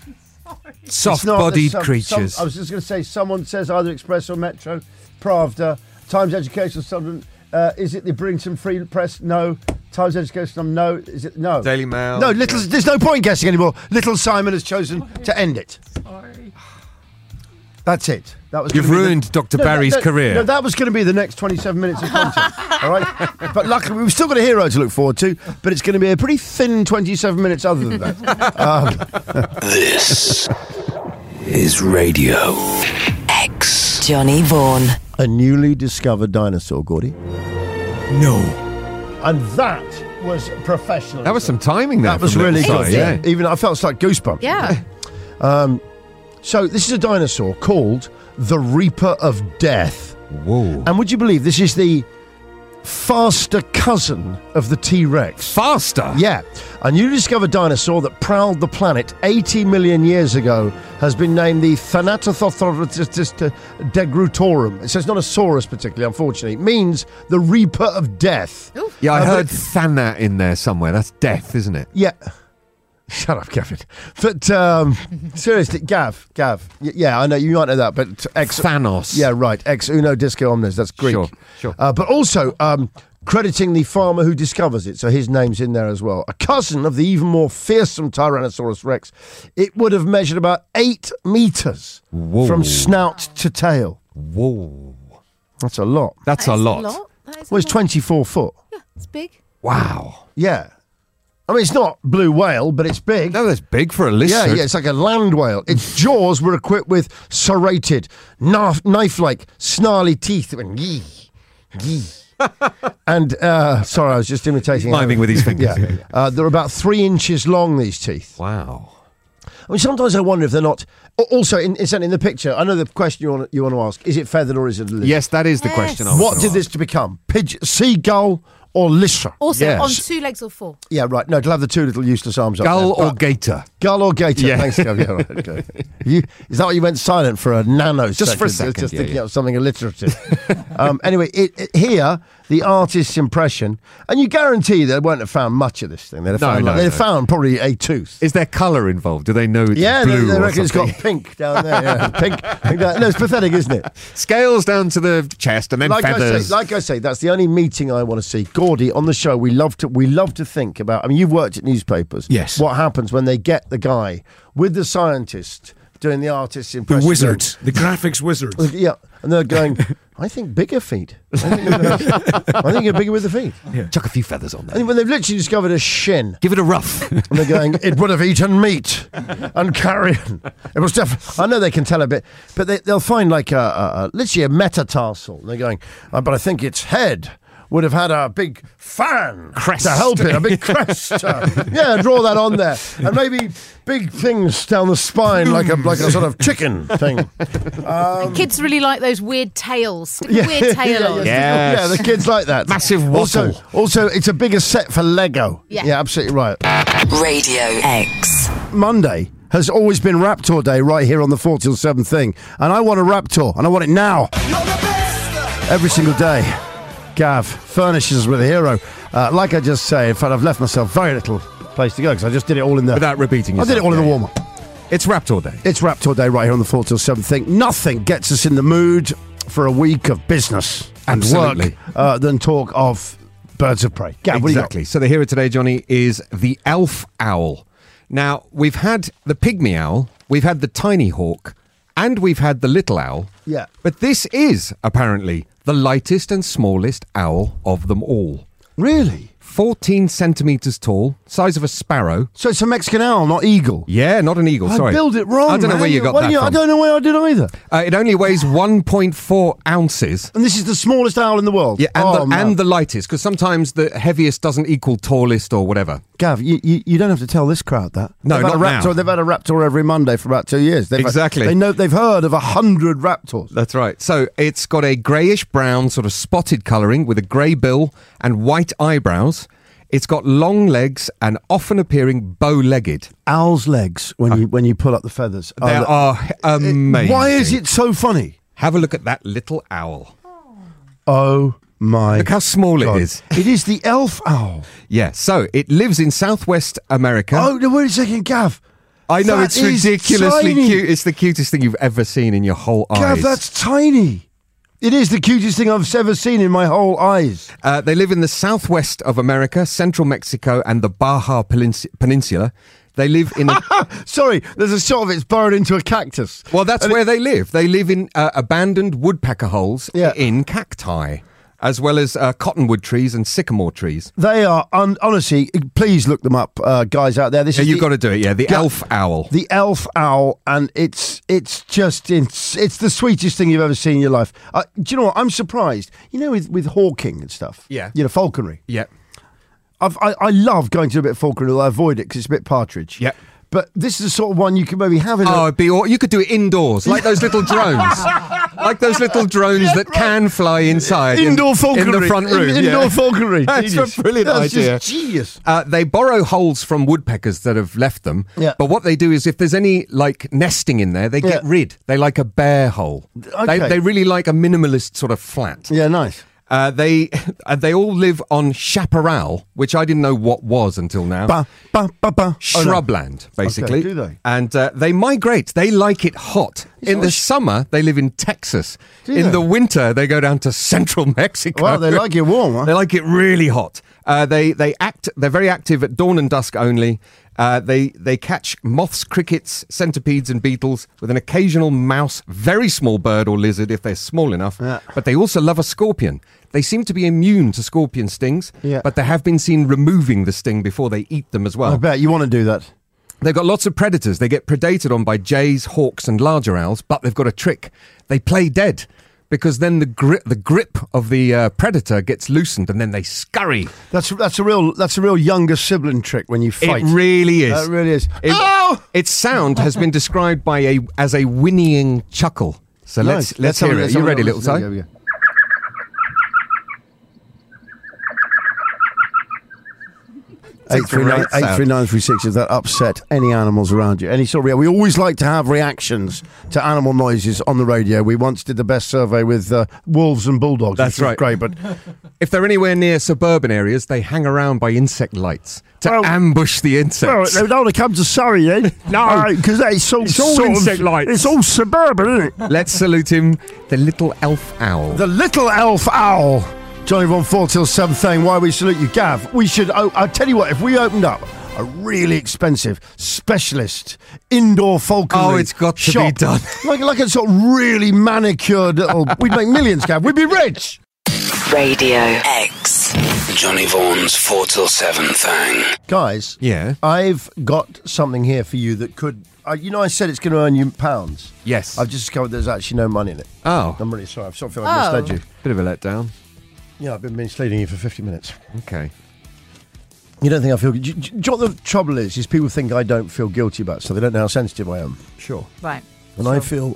Soft-bodied Some- creatures. some- I was just going to say, someone says either Express or Metro, Pravda, Times Educational Supplement. Uh, is it the Brington Free Press? No. Times Educational? No. Is it? No. Daily Mail. No, little. There's no point guessing anymore. Little Simon has chosen to end it. Sorry. That's it. That was. You've gonna be the- ruined Doctor No, no, Barry's no, career. No, that was going to be the next twenty-seven minutes of content. All right. But luckily, we've still got a hero to look forward to. But it's going to be a pretty thin twenty-seven minutes. Other than that. Um, This is Radio X. Johnny Vaughan. a newly discovered dinosaur, Gordy. No. And that was professional. That was some timing there. That was from really Little good. Si, yeah. Even I felt like goosebumps. Yeah. So this is a dinosaur called the Reaper of Death. Whoa. And would you believe this is the faster cousin of the T-Rex? Faster. Yeah. A newly discovered dinosaur that prowled the planet eighty million years ago has been named the Thanatosaurus degrutorum. So it's not a saurus particularly, unfortunately. It means the Reaper of Death. Ooh. Yeah, I Uh, but heard it- Thana in there somewhere. That's death, isn't it? Yeah. Shut up, Gavin. But um, seriously, Gav, Gav. Y- yeah, I know you might know that, but ex. Thanos. Yeah, right. Ex uno disco omnes. That's Greek. Sure, sure. Uh, but also um, crediting the farmer who discovers it, so his name's in there as well. A cousin of the even more fearsome Tyrannosaurus Rex. It would have measured about eight meters Whoa. from snout to tail. Whoa. That's a lot. That's That a is lot. That is Well, a it's lot. twenty-four foot. Yeah, it's big. Wow. Yeah. I mean, it's not blue whale, but it's big. No, that's big for a Yeah, lizard. yeah, it's like a land whale. Its jaws were equipped with serrated, knife- knife-like, snarly teeth. That went yee, yee. And, uh, sorry, I was just imitating. Miming with his fingers. Yeah. Uh, they're about three inches long, these teeth. Wow. I mean, sometimes I wonder if they're not... al- Also, in, in in the picture, I know the question you want, you want to ask, is it feathered or is it a lizard? Yes, that is the Yes. question I was What gonna did ask. this to become? Pigeon, seagull or lyssa? Also, Yes. on two legs or four. Yeah, right. No, to have the two little useless arms Gull up there. or But- gator? Gull or gator? Yeah. Thanks, Gav. Yeah, right, okay. you, is that what you went silent for a nano Just for a second? second, Just yeah, thinking yeah. of something alliterative. um, anyway, it, it, here, the artist's impression, and you guarantee they won't have found much of this thing. They'd have, No, found, no, like, they'd have no. found probably a tooth. Is there colour involved? Do they know it's yeah, they, blue they or reckon it's something? got pink down there. Yeah. pink, pink down. No, it's pathetic, isn't it? Scales down to the chest and then Like I feathers. say, like I say, that's the only meeting I want to see. Gordy, on the show, we love to we love to think about. I mean, you've worked at newspapers. Yes. What happens when they get the guy with the scientist doing the artist's The impression? wizards. The graphics wizards. Yeah, and they're going, I think bigger feet. I think you're, I think you're bigger with the feet. Chuck a few feathers on there. And when they've literally discovered a shin, Give it a rough. and they're going, it would have eaten meat and carrion. It was definitely. I know they can tell a bit, but they, they'll find like a, a, a literally a metatarsal. And they're going, uh, but I think its head would have had a big fan Crest. to help it, a big crest. uh, yeah, draw that on there, and maybe big things down the spine, like a like a sort of chicken thing. And kids really like those weird tails. Stick a weird tail on. yeah. yeah, the kids like that. Massive Also, wattle. also, it's a bigger set for Lego. Yeah. yeah, absolutely right. Radio X. Monday has always been Raptor Day right here on the four till seven thing, and I want a Raptor, and I want it now. Every single day. Gav furnishes us with a hero. Uh, like I just say, in fact, I've left myself very little place to go because I just did it all in the. Without repeating I yourself. did it all in the Yeah, warm up. yeah. It's Raptor Day. It's Raptor Day right here on the four till seven thing. Nothing gets us in the mood for a week of business and Absolutely. work uh, than talk of birds of prey. Gav, what do you got? Exactly. So the hero today, Johnny, is the elf owl. Now, we've had the pygmy owl, we've had the tiny hawk, and we've had the little owl. Yeah. But this is, apparently, the lightest and smallest owl of them all. Really? fourteen centimetres tall, size of a sparrow. So it's a Mexican owl, not eagle. Yeah, not an eagle, I sorry. built it wrong. I don't know man. where you got Well, that yeah, from. I don't know where I did either. Uh, it only weighs one point four ounces. And this is the smallest owl in the world. Yeah, and, oh, the, man. and the lightest, because sometimes the heaviest doesn't equal tallest or whatever. Gav, you, you, you don't have to tell this crowd that. No, they've had not a raptor, now. They've had a raptor every Monday for about two years. They've Exactly. Had, they know they've heard of a hundred raptors. That's right. So it's got a greyish-brown sort of spotted colouring with a grey bill and white eyebrows. It's got long legs and often appearing bow-legged. Owl's legs when you when you pull up the feathers. They the- are amazing. Why is it so funny? Have a look at that little owl. Oh my! Look how small God. it is. It is the elf owl. Yeah, so it lives in southwest America. Oh, no, wait a second, Gav. I know, that it's is ridiculously tiny. cute. It's the cutest thing you've ever seen in your whole Gav, eyes. that's tiny. It is the cutest thing I've ever seen in my whole eyes. Uh, they live in the southwest of America, central Mexico, and the Baja Pelins- Peninsula. They live in a... Sorry, there's a shot of it's burrowed into a cactus. Well, that's And where it- they live. They live in uh, abandoned woodpecker holes Yeah. in cacti, as well as uh, cottonwood trees and sycamore trees. They are, un- honestly, please look them up, uh, guys out there. This Yeah, is you've the, got to do it, yeah. The Yeah. elf owl. the elf owl, and it's it's just it's, it's the sweetest thing you've ever seen in your life. Uh, do you know what? I'm surprised. You know, with, with hawking and stuff. Yeah. You know, falconry. Yeah. I've, I I love going to a bit of falconry, although I avoid it because it's a bit partridge. Yeah. But this is the sort of one you could maybe have in Oh, a... it'd be aw- you could do it indoors, like those little drones. Like those little drones that can fly inside. in- Indoor falconry. In the front room. In- yeah. Indoor falconry. That's Genius. a brilliant That's idea. just genius. Uh, they borrow holes from woodpeckers that have left them. Yeah. But what they do is if there's any like nesting in there, they get Yeah. rid. They like a bare hole. Okay. They, they really like a minimalist sort of flat. Yeah, nice. Uh, they uh, they all live on chaparral, which I didn't know what was until now. Ba, ba, ba, ba. Oh, no. Shrubland, basically. do they? And uh, they migrate. They like it hot. It's in not the sh- summer, they live in Texas. Do In they? the winter, they go down to central Mexico. Well, they like it warm, huh? They like it really hot. Uh, they they act. They're very active at dawn and dusk only. Uh, they they catch moths, crickets, centipedes, and beetles with an occasional mouse, very small bird or lizard if they're small enough. Yeah. But they also love a scorpion. They seem to be immune to scorpion stings. Yeah. But they have been seen removing the sting before they eat them as well. I bet you want to do that. They've got lots of predators. They get predated on by jays, hawks, and larger owls. But they've got a trick. They play dead. Because then the grip, the grip of the uh, predator gets loosened, and then they scurry. That's that's a real that's a real younger sibling trick when you fight. It really is. That really is. It- Oh! Its sound has been described by a as a whinnying chuckle. So Nice. let's let's have a- hear it. let's You have a ready, little little listen. Ty? Yeah, yeah. Eight three nine great sound. eight three nine three six. If that upset any animals around you, any sort of, yeah, we always like to have reactions to animal noises on the radio. We once did the best survey with uh, wolves and bulldogs. That's which was right. great. But If they're anywhere near suburban areas, they hang around by insect lights to Well- ambush the insects. they don't want to come to Surrey then. No. because it's all, It's all sort of- insect lights. It's all suburban, isn't it? Let's salute him, the little elf owl. The little elf owl. Johnny Von four till seven thing. Why we salute you, Gav. We should. Oh, I'll tell you what. If we opened up a really expensive specialist indoor falconry, Oh, it's got to be shop, done. like like a sort of really manicured little. We'd make millions, Gav. We'd be rich. Radio X. Johnny Vaughan's four till seven thing. Guys, Yeah. I've got something here for you that could. Uh, you know, I said it's going to earn you pounds. Yes. I've just discovered there's actually no money in it. Oh, I'm really sorry. I sort of feel like I Oh. misled you. bit of a letdown. Yeah, I've been misleading you for fifty minutes. Okay. You don't think I feel... Do you, do you know what the trouble is? Is people think I don't feel guilty about stuff. They don't know how sensitive I am. Sure. Right. And I feel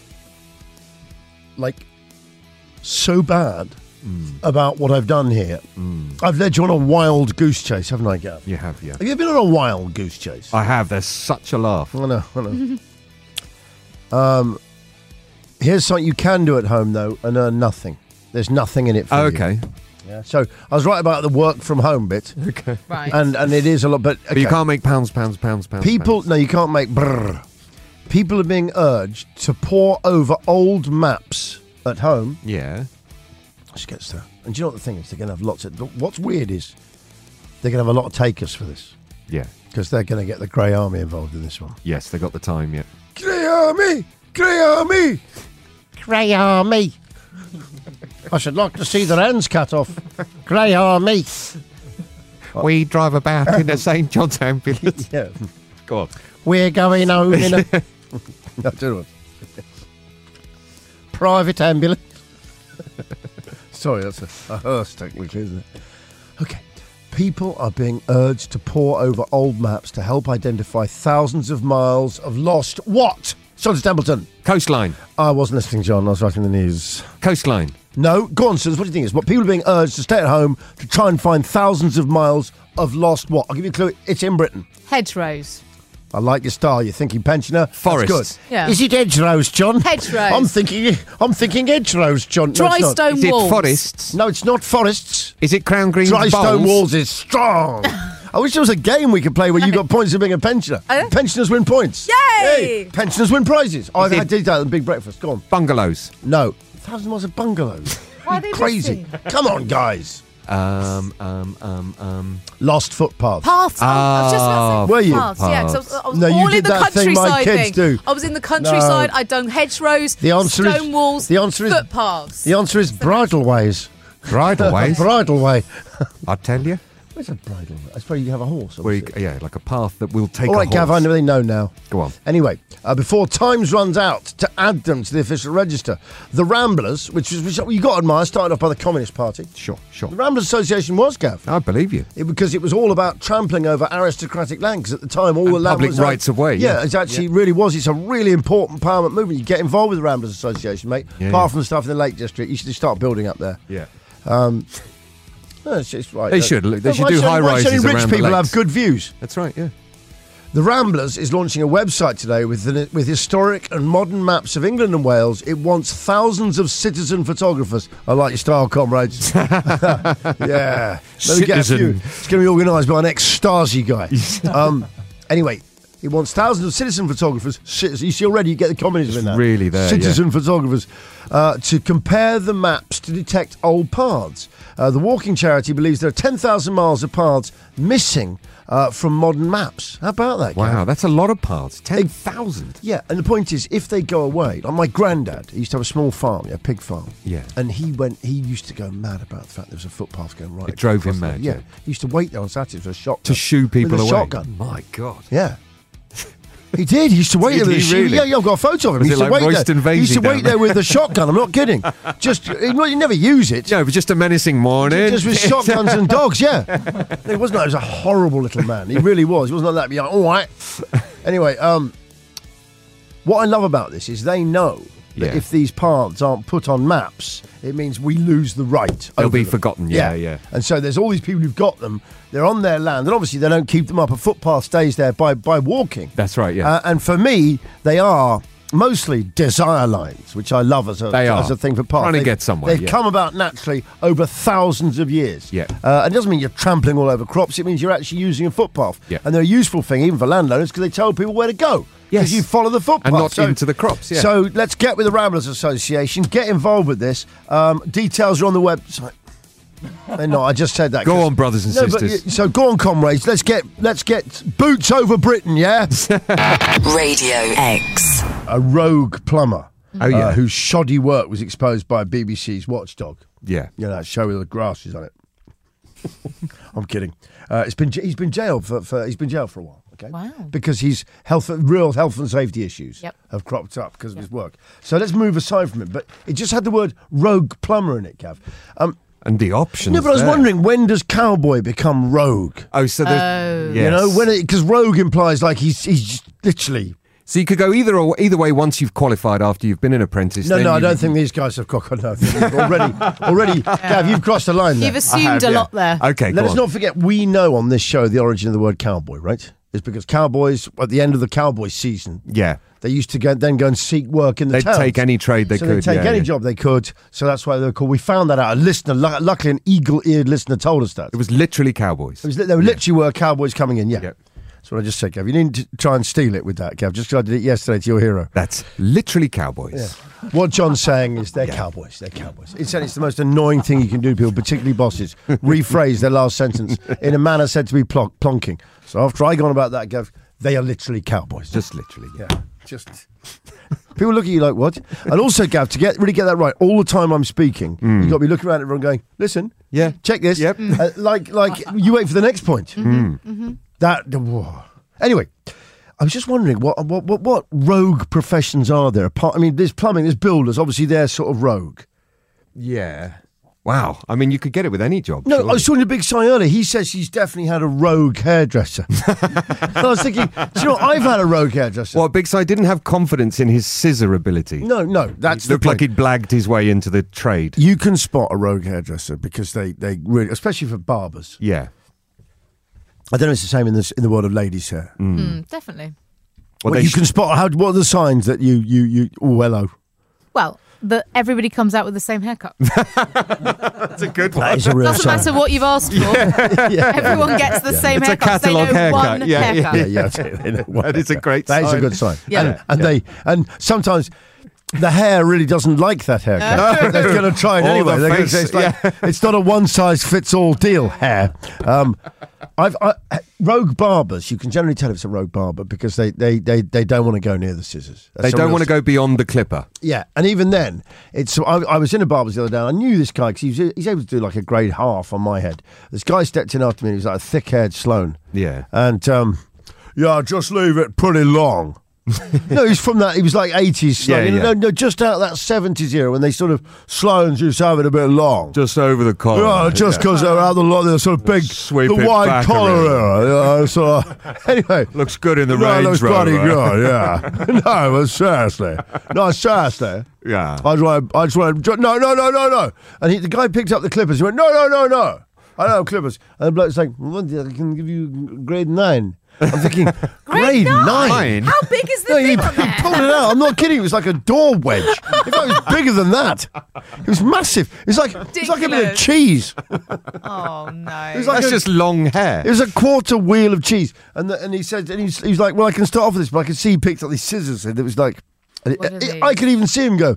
like so bad about what I've done here. I've led you on a wild goose chase, haven't I, Gav? You have, yeah. Have you been on a wild goose chase? I have. There's such a laugh. I know, I know. um, here's something you can do at home, though, and earn nothing. There's nothing in it for Oh, you. okay. Yeah. So I was right about the work from home bit. Okay. Right. And and it is a lot, but, But you okay. can't make pounds, pounds, pounds, pounds. People, pounds. no, you can't make brrr. People are being urged to pore over old maps at home. Yeah. Just gets there. And do you know what the thing is? They're going to have lots of. What's weird is they're going to have a lot of takers for this Yeah. because they're going to get the Grey Army involved in this one. Yes, they got the time, yeah. Grey Army! Grey Army! Grey Army! I should like to see their ends cut off. Grey Army! We drive about in a Saint John's ambulance. Yeah. Go on. We're going home in a No, do it. private ambulance. Sorry, that's a, a hearse, technically, isn't it? Okay. People are being urged to pore over old maps to help identify thousands of miles of lost what? John Stapleton. Coastline. I wasn't listening, John. I was writing the news. Coastline. No, go on, Sons. What do you think it is? What people are being urged to stay at home to try and find thousands of miles of lost what? I'll give you a clue. It's in Britain. Hedgerows. I like your style. You're thinking pensioner. Forests. That's good. Yeah. Is it hedgerows, John? Hedgerows. I'm thinking. I'm thinking hedgerows, John. No, Dry it's not. stone Is it walls. forests? No, it's not forests. Is it Crown Green's Dry bowls? stone walls is strong. I wish there was a game we could play where you got points for being a pensioner. Uh? Pensioners win points. Yay! Hey, pensioners win prizes. I've it- had detail in Big Breakfast. Go on. Bungalows. No. Thousand miles of bungalows. Why are they Crazy. missing? Come on, guys. Um, um, um, um. Lost footpaths. Paths. Oh, I was just about to say Were you? paths. Yeah, 'cause I was, I was No, you all did in the that thing my countryside kids do. I was in the countryside. No. I'd done hedgerows, The answer is- stone walls, the answer is- footpaths. The answer is bridleways. Bridleways. Bridleway. I tell you. Where's a bridleway? I suppose you have a horse. Where you, obviously. yeah, like a path that will take All a right, horse. Gav, I know they know now. Go on. Anyway, uh, before Times runs out to add them to the official register, the Ramblers, which is which you got to admire, started off by the Communist Party. Sure, sure. The Ramblers Association was, Gav. I believe you. It, because it was all about trampling over aristocratic land. Because at the time, all And the land public was rights of way, Yeah, yeah. it actually really was. It's a really important parliament movement. You get involved with the Ramblers Association, mate. Yeah, Apart yeah. from the stuff in the Lake District, you should start building up there. Yeah. No, it's just right. They Uh, should. They no, should why do should- high why should rises rich around the people lakes? have good views. That's right, yeah. The Ramblers is launching a website today with the, with historic and modern maps of England and Wales. It wants thousands of citizen photographers. I like your style, comrades. Yeah. Let me get a few. Citizen. It's going to be organised by an ex-Stasi guy. um, anyway, it wants thousands of citizen photographers. Cit- You see already, you get the communism in that. really there, Citizen photographers uh, to compare the maps to detect old paths. Uh, the Walking Charity believes there are ten thousand miles of paths missing uh, from modern maps. How about that, Gav? Wow, that's a lot of paths. ten thousand. Yeah, and the point is, if they go away, like my granddad, he used to have a small farm, yeah, a pig farm. Yeah. And he went, he used to go mad about the fact there was a footpath going right. It drove him across the- mad, Yeah. yeah. He used to wait there on Saturdays for a shotgun. To shoo people with a away. shotgun. My God. Yeah. He did. He used to wait Did there with he a shoe. really? Yeah, yeah, I've got a photo of him. Was he it used to like wait Royston there. He used to Vasey wait down there there? with a shotgun. I'm not kidding. Just, he, well, you never use it. No, it was just a menacing morning. Just with shotguns and dogs, yeah. It wasn't like he was a horrible little man. He really was. He wasn't like that. Be like, all right. Anyway, um, what I love about this is they know that Yeah. if these paths aren't put on maps, it means we lose the right. They'll over be them. forgotten, yeah, yeah. And so there's all these people who've got them. They're on their land, and obviously they don't keep them up. A footpath stays there by by walking. That's right, yeah. Uh, and for me, they are mostly desire lines, which I love as a They are. as a thing for paths. Trying to They've- get somewhere, They've yeah. come about naturally over thousands of years. Yeah. Uh, and it doesn't mean you're trampling all over crops. It means you're actually using a footpath. Yeah. And they're a useful thing even for landowners because they tell people where to go. Because Yes. you follow the footpath. And not into the crops, yeah. So let's get with the Ramblers Association. Get involved with this. Um, details are on the website. They're not. I just said that. Go 'cause- on, brothers and No, but sisters. y- so go on, comrades. Let's get let's get boots over Britain. Yeah. Radio X. A rogue plumber. Oh, yeah. uh, whose shoddy work was exposed by B B C's Watchdog. Yeah. You know, that show with the grasses on it. I'm kidding. Uh, it's been he's been jailed for, for he's been jailed for a while. Okay. Wow. Because his health, real health and safety issues Yep. have cropped up because of his work. So let's move aside from it. But it just had the word rogue plumber in it, Gav. Um, And the options no, but I was there. wondering, when does cowboy become rogue? Oh, so the... You know, when because rogue implies like he's he's just literally. So you could go either or either way once you've qualified after you've been an apprentice. No, then no, I you- don't think these guys have got enough. already, already, Gav, you've crossed the line there. You've assumed have, a yeah. lot there. Okay, Let go us on. not forget, we know on this show the origin of the word cowboy, right? It's because cowboys, at the end of the cowboy season, Yeah. they used to go, then go and seek work in the They'd towns. take any trade they so could. they'd take yeah, any yeah. job they could. So that's why they were called. We found that out. A listener, lu- luckily an eagle-eared listener told us that. It was literally cowboys. It was, they were literally were cowboys coming in, yeah. Yep. That's what I just said, Gav. You needn't t- try and steal it with that, Gav, just because I did it yesterday to your hero. That's literally cowboys. What John's saying is they're cowboys. They're cowboys. It's, it's the most annoying thing you can do to people, particularly bosses. Rephrase their last sentence in a manner said to be plonk- plonking. So after I go on about that, Gav, they are literally cowboys. Just literally. yeah. just people look at you like what? And also, Gav, to get really get that right, all the time I'm speaking, mm. you got to be looking around at everyone going, "Listen, yeah, check this." Yep. Uh, like, like you wait for the next point. Mm-hmm. Mm-hmm. That. Whoa. Anyway, I was just wondering what what what what rogue professions are there? Apart, I mean, there's plumbing, there's builders. Obviously, they're sort of rogue. Yeah. Wow. I mean, you could get it with any job. No, surely. I was talking to Big Si earlier. He says he's definitely had a rogue hairdresser. And I was thinking, do you know what? I've had a rogue hairdresser. Well, Big Si didn't have confidence in his scissor ability. No, no, that's It the looked point. like he'd blagged his way into the trade. You can spot a rogue hairdresser because they, they really, especially for barbers. Yeah. I don't know if it's the same in the, in the world of ladies' hair. Mm. Mm, definitely. Well, Well, they you sh- can spot, how, what are the signs that you, you, you, oh, hello. Well, that everybody comes out with the same haircut. That's a good one. That is a real Doesn't sign. matter what you've asked for. Yeah. Everyone gets the same It's a haircut. They know catalogue haircut. one Yeah, yeah, haircut. Yeah, yeah, they know what That is a great That is sign. a good sign. Yeah. And, and they and sometimes the hair really doesn't like that haircut. They're going to try it Or anyway. the They're gonna face, say it's, like, it's not a one size fits all deal hair. Um, I've I, rogue barbers. You can generally tell if it's a rogue barber because they they, they, they don't want to go near the scissors. That's They a don't real want to go beyond the clipper. Yeah, and even then, it's. I, I was in a barber's the other day. And I knew this guy because he was, he's able to do like a grade half on my head. This guy stepped in after me. And he was like a thick-haired Sloan. Yeah. And um, yeah, just leave it pretty long. No, he's from that. He was like eighties Sloan. Yeah, You know, yeah. No, no, just out of that seventies era when they sort of Sloans used to have it a bit long. Just over the collar. Yeah, just because they're out the lot, they're sort of big, Sweep the it wide back a collar bit. era. You know, so anyway, Looks good in the no, Range looks Rover. bloody good. Yeah, no, but seriously, no, seriously. Yeah. I just want, I just want, no, no, no, no, no. And he, the guy picked up the clippers. He went, no, no, no, no. I don't have clippers. And the bloke's like, well, I can give you grade nine. I'm thinking, grade nine? Nine? How big is the No, he, thing on he there? pulled it out. I'm not kidding. It was like a door wedge. In fact, it was bigger than that. It was massive. It was like, it was like a bit of Ridiculous. cheese. Oh, no. It was like That's a, just long hair. It was a quarter wheel of cheese. And the, and he said, and he's, he was like, well, I can start off with this, but I could see he picked up these scissors. And it was like, and What it, are it- these? I could even see him go.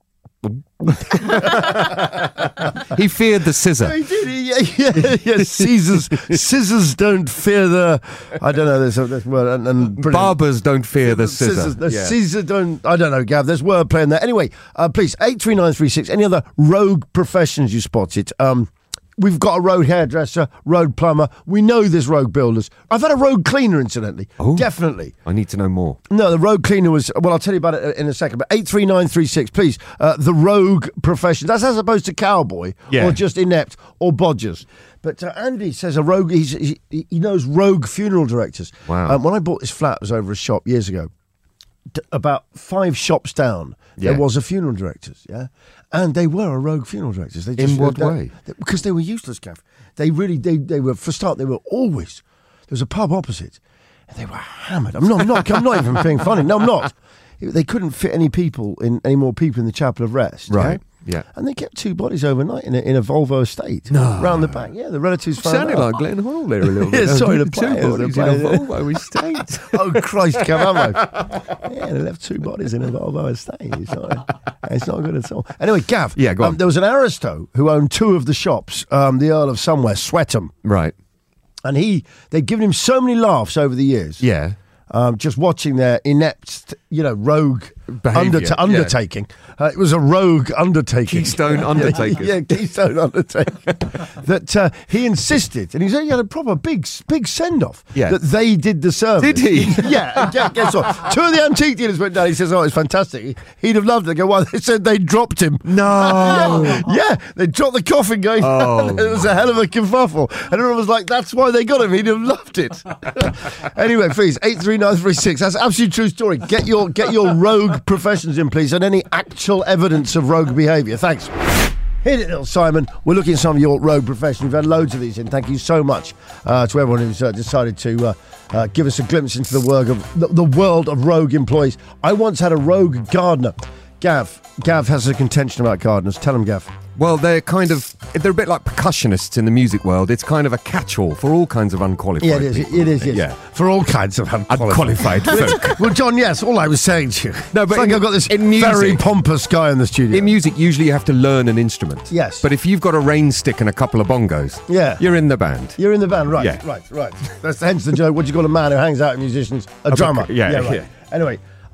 He feared the scissor. He did. He, yeah, yeah, yeah. Scissors, scissors don't fear the. I don't know. There's a there's word and, and brilliant. Barbers don't fear the scissor. Scissors, the Yeah. Caesar don't. I don't know, Gav. There's wordplay in there. Anyway, uh, please eight three nine three six. Any other rogue professions you spotted? Um, we've got a rogue hairdresser, rogue plumber. We know there's rogue builders. I've had a rogue cleaner, incidentally. Oh. Definitely. I need to know more. No, the rogue cleaner was. Well, I'll tell you about it in a second. But eight three nine three six, please. Uh, the rogue profession. That's as opposed to cowboy Yeah. or just inept or bodgers. But uh, Andy says a rogue. He's, he, he knows rogue funeral directors. Wow. Um, when I bought this flat, it was over a shop years ago. D- about five shops down, Yeah. there was a funeral directors. Yeah, and they were a rogue funeral directors. They In what they- way? they- because they were useless, Gav. They really, they, they were for a start. They were always. There was a pub opposite, and they were hammered. I'm not, I'm not, I'm not even being funny. No, I'm not. They couldn't fit any people in any more people in the chapel of rest. Right. yeah? Yeah. And they kept two bodies overnight in a, in a Volvo estate. No. Round the back. Yeah, the relatives found Sounded out. like Glenn Hall there a little Yeah, bit. sorry, the Two players, the bodies in a players. Volvo estate. Oh, Christ, come on, mate. Yeah, they left two bodies in a Volvo estate. It's not, it's not good at all. Anyway, Gav. Yeah, go on. Um, there was an aristo who owned two of the shops, um, the Earl of Somewhere, Sweatham. Right. And he, they'd given him so many laughs over the years. Yeah. Um, just watching their inept, you know, rogue Behaviour, underta- yeah. undertaking. Uh, it was a rogue undertaking. Keystone Undertakers. Yeah, Keystone Undertaker. that uh, he insisted, and he said he had a proper big, big send off. Yeah. That they did the service. Did he? Yeah. And guess- guess what? Two of the antique dealers went down. He says, "Oh, it's fantastic." He'd have loved it. They go, "Well, they said they dropped him." No. yeah, yeah, they dropped the coffin. Going, Oh. it was a hell of a kerfuffle, and everyone was like, "That's why they got him." He'd have loved it. Anyway, please, eight three nine three six. That's an absolute true story. Get your get your rogue professions in, please, and any actual evidence of rogue behaviour. Thanks. Hit it, little Simon. We're looking at some of your rogue professions. We've had loads of these in. Thank you so much uh, to everyone who's uh, decided to uh, uh, give us a glimpse into the world of the, the world of rogue employees. I once had a rogue gardener. Gav, Gav has a contention about gardeners. Tell him, Gav. Well, they're kind of, they're a bit like percussionists in the music world. It's kind of a catch-all for all kinds of unqualified Yeah, it is. people. It is. Yes. Yeah. For all kinds of unqualified. Unqualified folk. Well, John, yes, all I was saying to you. No, but it's like in- I've got this in music- very pompous guy in the studio. In music, usually you have to learn an instrument. Yes. But if you've got a rain stick and a couple of bongos, Yeah. you're in the band. You're in the band, right? Yeah. Right, right. That's hence the joke. What do you call a man who hangs out with musicians? A drummer. yeah, right. yeah. Anyway,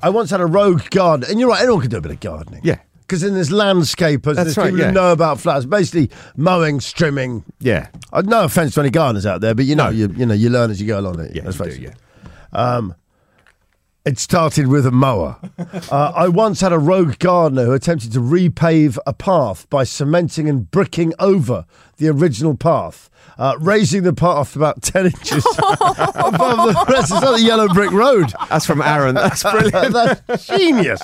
I once had a rogue garden, and you're right, anyone can do a bit of gardening. Yeah. Because then there's landscapers, That's there's right, people yeah. who know about flowers. Basically, mowing, trimming. Yeah. Uh, no offence to any gardeners out there, but you know, No. you, you know, you learn as you go along. It. Yeah, Let's you face do, it. yeah. Um, it started with a mower. uh, I once had a rogue gardener who attempted to repave a path by cementing and bricking over the original path, uh, raising the path about ten inches above the rest. It's like the yellow brick road. That's from Aaron. That's brilliant. That's genius.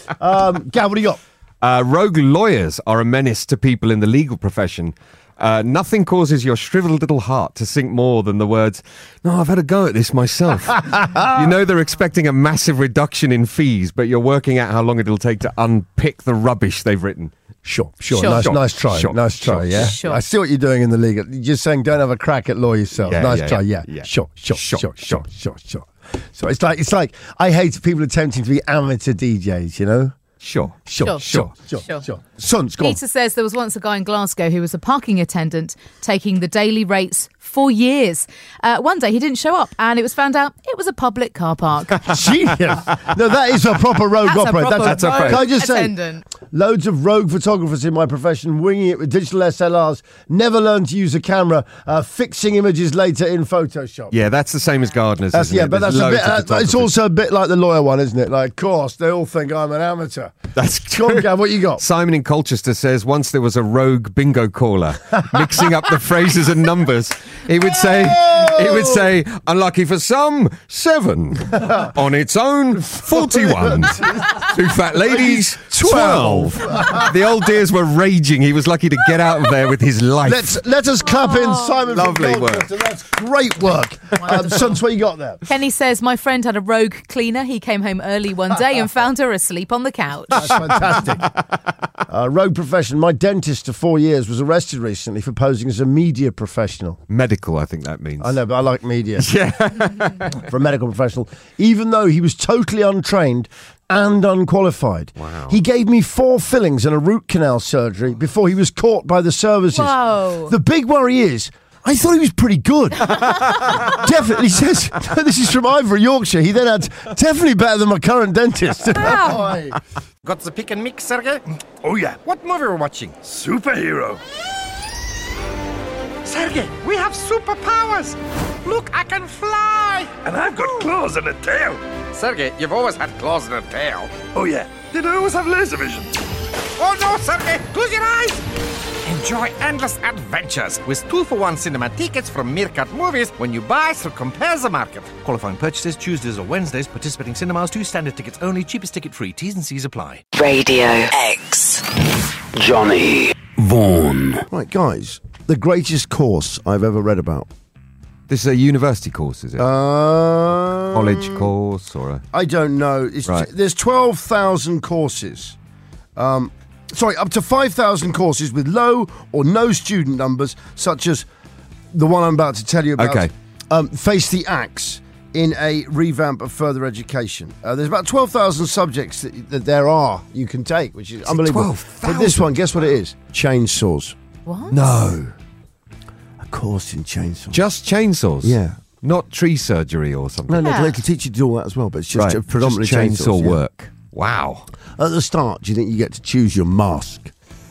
Um, Gav, what do you got? Uh, rogue lawyers are a menace to people in the legal profession. Uh, nothing causes your shriveled little heart to sink more than the words, "No, I've had a go at this myself." You know they're expecting a massive reduction in fees, but you're working out how long it'll take to unpick the rubbish they've written. Sure, sure. Sure. Nice, Sure. nice try. Sure. Nice try, Sure. yeah? Sure. I see what you're doing in the league. You're just saying don't have a crack at law yourself. Yeah, nice yeah, try, yeah. yeah. Yeah. Sure, sure, Sure, sure, sure, sure, sure. So it's like, it's like, I hate people attempting to be amateur D Js, you know? Sure. Sure, Sure. sure, sure, Sure. sure. Sons, go on. Peter says there was once a guy in Glasgow who was a parking attendant taking the daily rates for years. Uh, one day he didn't show up and it was found out it was a public car park. Genius. No, that is a proper rogue That's a operator. proper That's, That's a- Can I just attendant. say, loads of rogue photographers in my profession winging it with digital S L Rs, never learned to use a camera, uh, fixing images later in Photoshop. Yeah, that's the same as gardeners. That's, isn't yeah, it? but There's that's a loads bit. of Uh, it's photographers. also a bit like the lawyer one, isn't it? Like, of course, they all think I'm an amateur. That's Go on, true. Gav, what you got? Simon in Colchester says once there was a rogue bingo caller mixing up the phrases and numbers. He would say, he would say, unlucky for some, seven. On its own, forty-one. Two fat ladies, twelve. The old dears were raging. He was lucky to get out of there with his life. Let's let us clap in Simon. Lovely from Colchester. That's great work. Um, Sons, what you got there? Kenny says, my friend had a rogue cleaner. He came home early one day and found her asleep on the couch. That's fantastic. Uh, rogue profession. My dentist of four years was arrested recently for posing as a media professional. Medical, I think that means. I know, but I like media. Yeah. For a medical professional, even though he was totally untrained and unqualified. Wow. He gave me four fillings and a root canal surgery before he was caught by the services. Whoa. The big worry is, I thought he was pretty good. Definitely says, this is from Ivory, Yorkshire. He then adds, definitely better than my current dentist. Wow. Got the pick and mix, Sergey? Oh yeah, What movie are we watching? superhero. Sergey, we have superpowers! Look, I can fly! And I've got claws and a tail. Sergey, you've always had claws and a tail. Oh yeah, did I always have laser vision? Oh no, Sergey! Close your eyes! Enjoy endless adventures with two-for-one cinema tickets from Meerkat Movies when you buy through Compare the Market. Qualifying purchases Tuesdays or Wednesdays. Participating cinemas. Two standard tickets only. Cheapest ticket free. T's and C's apply. Radio X. Johnny Vaughan. Right, guys, the greatest course I've ever read about. This is a university course, is it? Uh, College course or a... I don't know. It's Right. There's twelve thousand courses. Um, sorry, up to five thousand courses with low or no student numbers, such as the one I'm about to tell you about. Okay. Um, Face the Axe in a revamp of further education. Uh, there's about twelve thousand subjects that, that there are you can take, which is unbelievable. But this one, guess what it is? Chainsaws. What? No. A course in chainsaws. Just chainsaws? Yeah. Not tree surgery or something? No, no, Yeah. they can teach you to do all that as well, but it's just Right, predominantly just chainsaw chainsaws, yeah. work. Wow. At the start, do you think you get to choose your mask?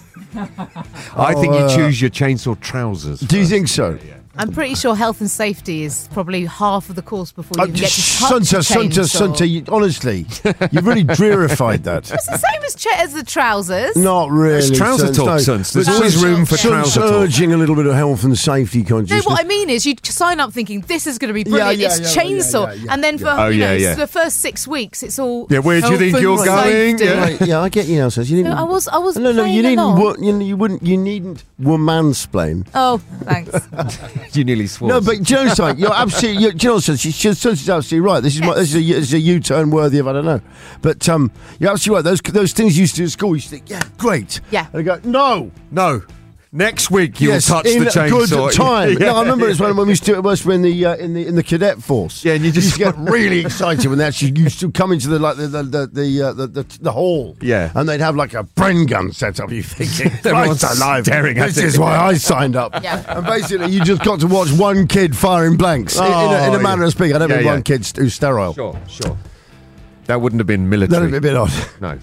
I think you uh, choose your chainsaw trousers. Do you first. think so? I'm pretty sure health and safety is probably half of the course before you Oh, even get just to touch Sunta, a Sunta, chainsaw. Sunta, you, honestly, you've really drearified that. It's the same as, cha- as the trousers. Not really. It's trouser Sons, talk, no. Sons. There's But always Sons- room for Sons trouser talk. urging a little bit of health and safety No, consciousness. what I mean is you sign up thinking this is going to be Yeah, brilliant. yeah, it's yeah, yeah, chainsaw, yeah, yeah, and then for Oh, you know yeah, yeah. the first six weeks, it's all Yeah, where do you health think and you're going? safety. Yeah. Right, yeah, I get you now, Sons. You No, needn't, I was, I was. no, no, you playing needn't. along. wo- You, you wouldn't. You needn't womansplain. Oh, thanks. You nearly swore. No, but do you know something? You're absolutely. You're, do you know what, Sons? Sons Sons is absolutely right. This is my, this is a this is a U-turn worthy of I don't know, but um, you're absolutely right. Those those things you used to do at school. You used to think, yeah, great. Yeah. And I go, no. No. Next week you'll Yes, touch in the chainsaw. good time. Yeah. No, I remember it's when, when we used to when we were in the uh, in the in the cadet force. Yeah, and you just- used to get really excited when they actually used to come into the like the the the the, uh, the, the, the hall. Yeah. and they'd have like a Bren gun set up. You thinking, Everyone's Christ alive, staring at this it. is why I signed up. Yeah. And basically, you just got to watch one kid firing blanks in, in, a, in a Oh, manner yeah. of speaking. I don't Yeah, mean yeah. one kid who's sterile. Sure, sure. That wouldn't have been military. That would have been odd. No.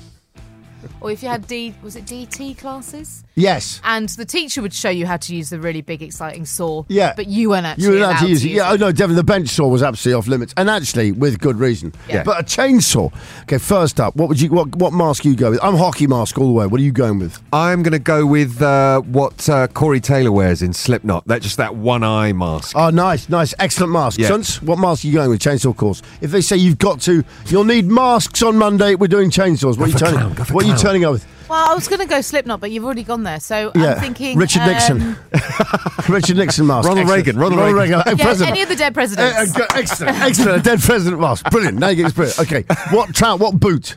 Or if you had D, was it D T classes? Yes. And the teacher would show you how to use the really big, exciting saw. Yeah. But you weren't actually You were allowed allowed to use it. use Yeah, oh no, definitely the bench saw was absolutely off limits, and actually with good reason. Yeah. But a chainsaw. Okay, first up, what would you what what mask you go with? I'm hockey mask all the way. What are you going with? I'm going to go with uh, what uh, Corey Taylor wears in Slipknot. That just that one eye mask. Oh, nice, nice, excellent mask. Yeah. Sons, what mask are you going with? Chainsaw course. If they say you've got to, you'll need masks on Monday. We're doing chainsaws. What are you for turning? clown, go for What are you clown. turning up with? Well, I was going to go Slipknot, but you've already gone there. So Yeah, I'm thinking... Richard um, Nixon. Richard Nixon mask. Ronald Excellent. Reagan, Ronald Ronald Reagan. Reagan. Yeah, President. any of the dead presidents. Uh, uh, excellent, excellent. A dead president mask. Brilliant. Now you get spirit. Okay, what trout? What boot?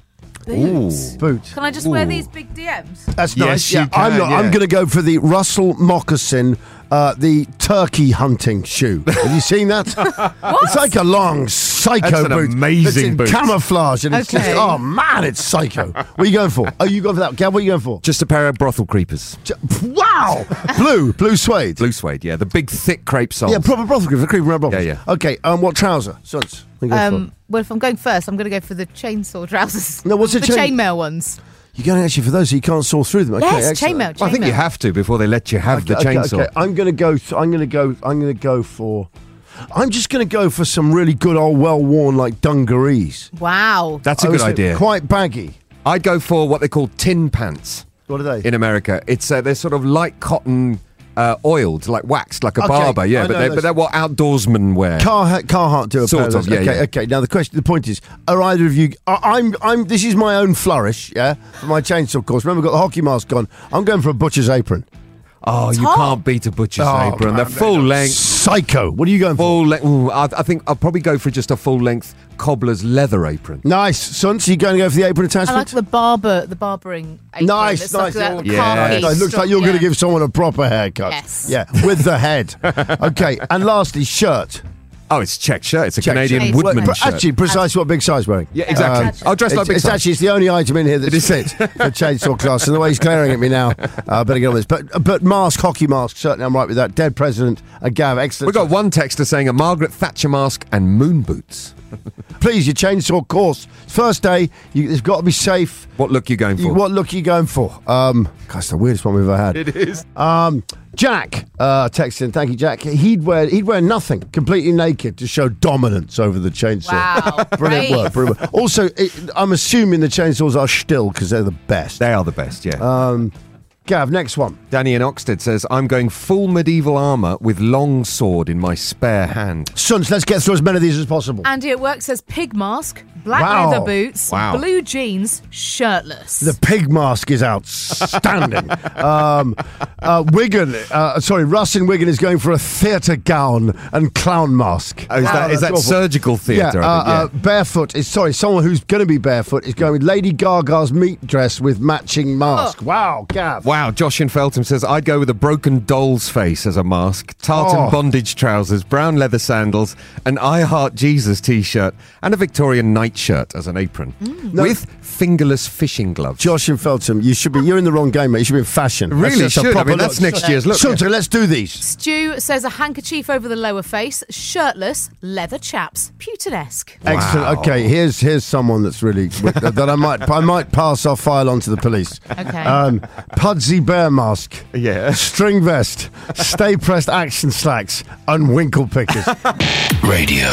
Boots. Boot. Can I just wear these big D Ms? That's Yes, nice. you Yeah, I'm can, not. I'm yeah. going to go for the Russell moccasin, uh, the turkey hunting shoe. Have you seen that? It's like a long psycho That's an boot. amazing it's in boot. camouflage, and it's Okay. just oh man, it's psycho. What are you going for? Oh, you going for that? Gav, what are you going for? Just a pair of brothel creepers. J- Wow, blue, blue suede. Blue suede, yeah. The big, thick crepe soles. Yeah, proper brothel creeper, creeper around brothels. Yeah, yeah. Okay, um, what trouser? Sons. What are you going Um, well, if I'm going first, I'm going to go for the chainsaw trousers. No, what's a the chain- chainmail ones? for? You're going actually for those so you can't saw through them. Okay, Yes, excellent. chainmail. Well, I think you chainmail. have to before they let you have the Okay, chainsaw. okay, I'm gonna go. Th- I'm gonna go. I'm gonna go for. I'm just gonna go for some really good old well-worn like dungarees. Wow. That's a I good was idea. Quite baggy. I'd go for what they call tin pants What are they? in America. It's uh, they're sort of light cotton, uh, oiled, like waxed, like a Okay, barber. I Yeah, know but they're, those. but they're what outdoorsmen wear. Carhartt, Carhartt do a Sort pair of, those. yeah, Okay, yeah. okay. Now the question, the point is, are either of you? I, I'm, I'm. This is my own flourish, yeah, for my chainsaw course. Remember, I've got the hockey mask on. I'm going for a butcher's apron. Oh, you hot. can't beat a butcher's Oh, apron. They're man, full length. Psycho. What are you going for? Full length. Ooh, I, I think I'll probably go for just a full length cobbler's leather apron. Nice, son. So you going to go for the apron I attachment? like the barber, the barbering apron. Nice, It's nice. Like that Yeah. khaki It looks stuff, like you're going yeah. to give someone a proper haircut. Yes. Yeah, with the head. Okay, and lastly, shirt. Oh, it's a check shirt. It's a Check Canadian shirt. woodman Well, shirt. Actually, precisely what Big Si's wearing. Yeah, exactly. Um, I'll dress like It's, Big it's Size. actually it's the only item in here that's It is. fit for chainsaw class. And the way he's glaring at me now, uh, I better get on this. But but mask, hockey mask, certainly I'm right with that. Dead president, a Gav, excellent. We've got one texter saying a Margaret Thatcher mask and moon boots. Please, your chainsaw course. First day, you, it's got to be safe. What look you going for? You, what look are you going for? Um, God, it's the weirdest one we've ever had. It is. Um, Jack uh, texted in. Thank you, Jack. He'd wear he'd wear nothing, completely naked, to show dominance over the chainsaw. Wow. Brilliant Brave. work, brilliant work. Also, it, I'm assuming the chainsaws are still because they're the best. They are the best, yeah. Um, Gav, next one. Danny in Oxted says, I'm going full medieval armour with long sword in my spare hand. Sons, let's get through as many of these as possible. Andy at work says pig mask, black Wow. leather boots, Wow. blue jeans, shirtless. The pig mask is outstanding. um, uh, Wigan, uh, sorry, Russ in Wigan is going for a theatre gown and clown mask. Oh, is that, is that's that awful. surgical theatre? Yeah, uh, I think, yeah. uh, barefoot is sorry. Someone who's going to be barefoot is going with Lady Gaga's meat dress with matching mask. Oh. Wow, Gav. Wow, Josh in Feltham says, I'd go with a broken doll's face as a mask, tartan Oh. bondage trousers, brown leather sandals, an I Heart Jesus t-shirt, and a Victorian nightshirt as an apron, with fingerless fishing gloves. Josh in Feltham, you should be. You're in the wrong game, mate. You should be in fashion. Really That's just a should. I proper mean, that's look. next year's look. Sunta, let's do these. Stu says a handkerchief over the lower face, shirtless, leather chaps, Putin-esque. Excellent. Okay, here's here's someone that's really that I might I might pass our file on to the police. Okay. Um, Pudsey bear mask. Yeah. String vest, stay pressed action slacks, and winkle pickers. Radio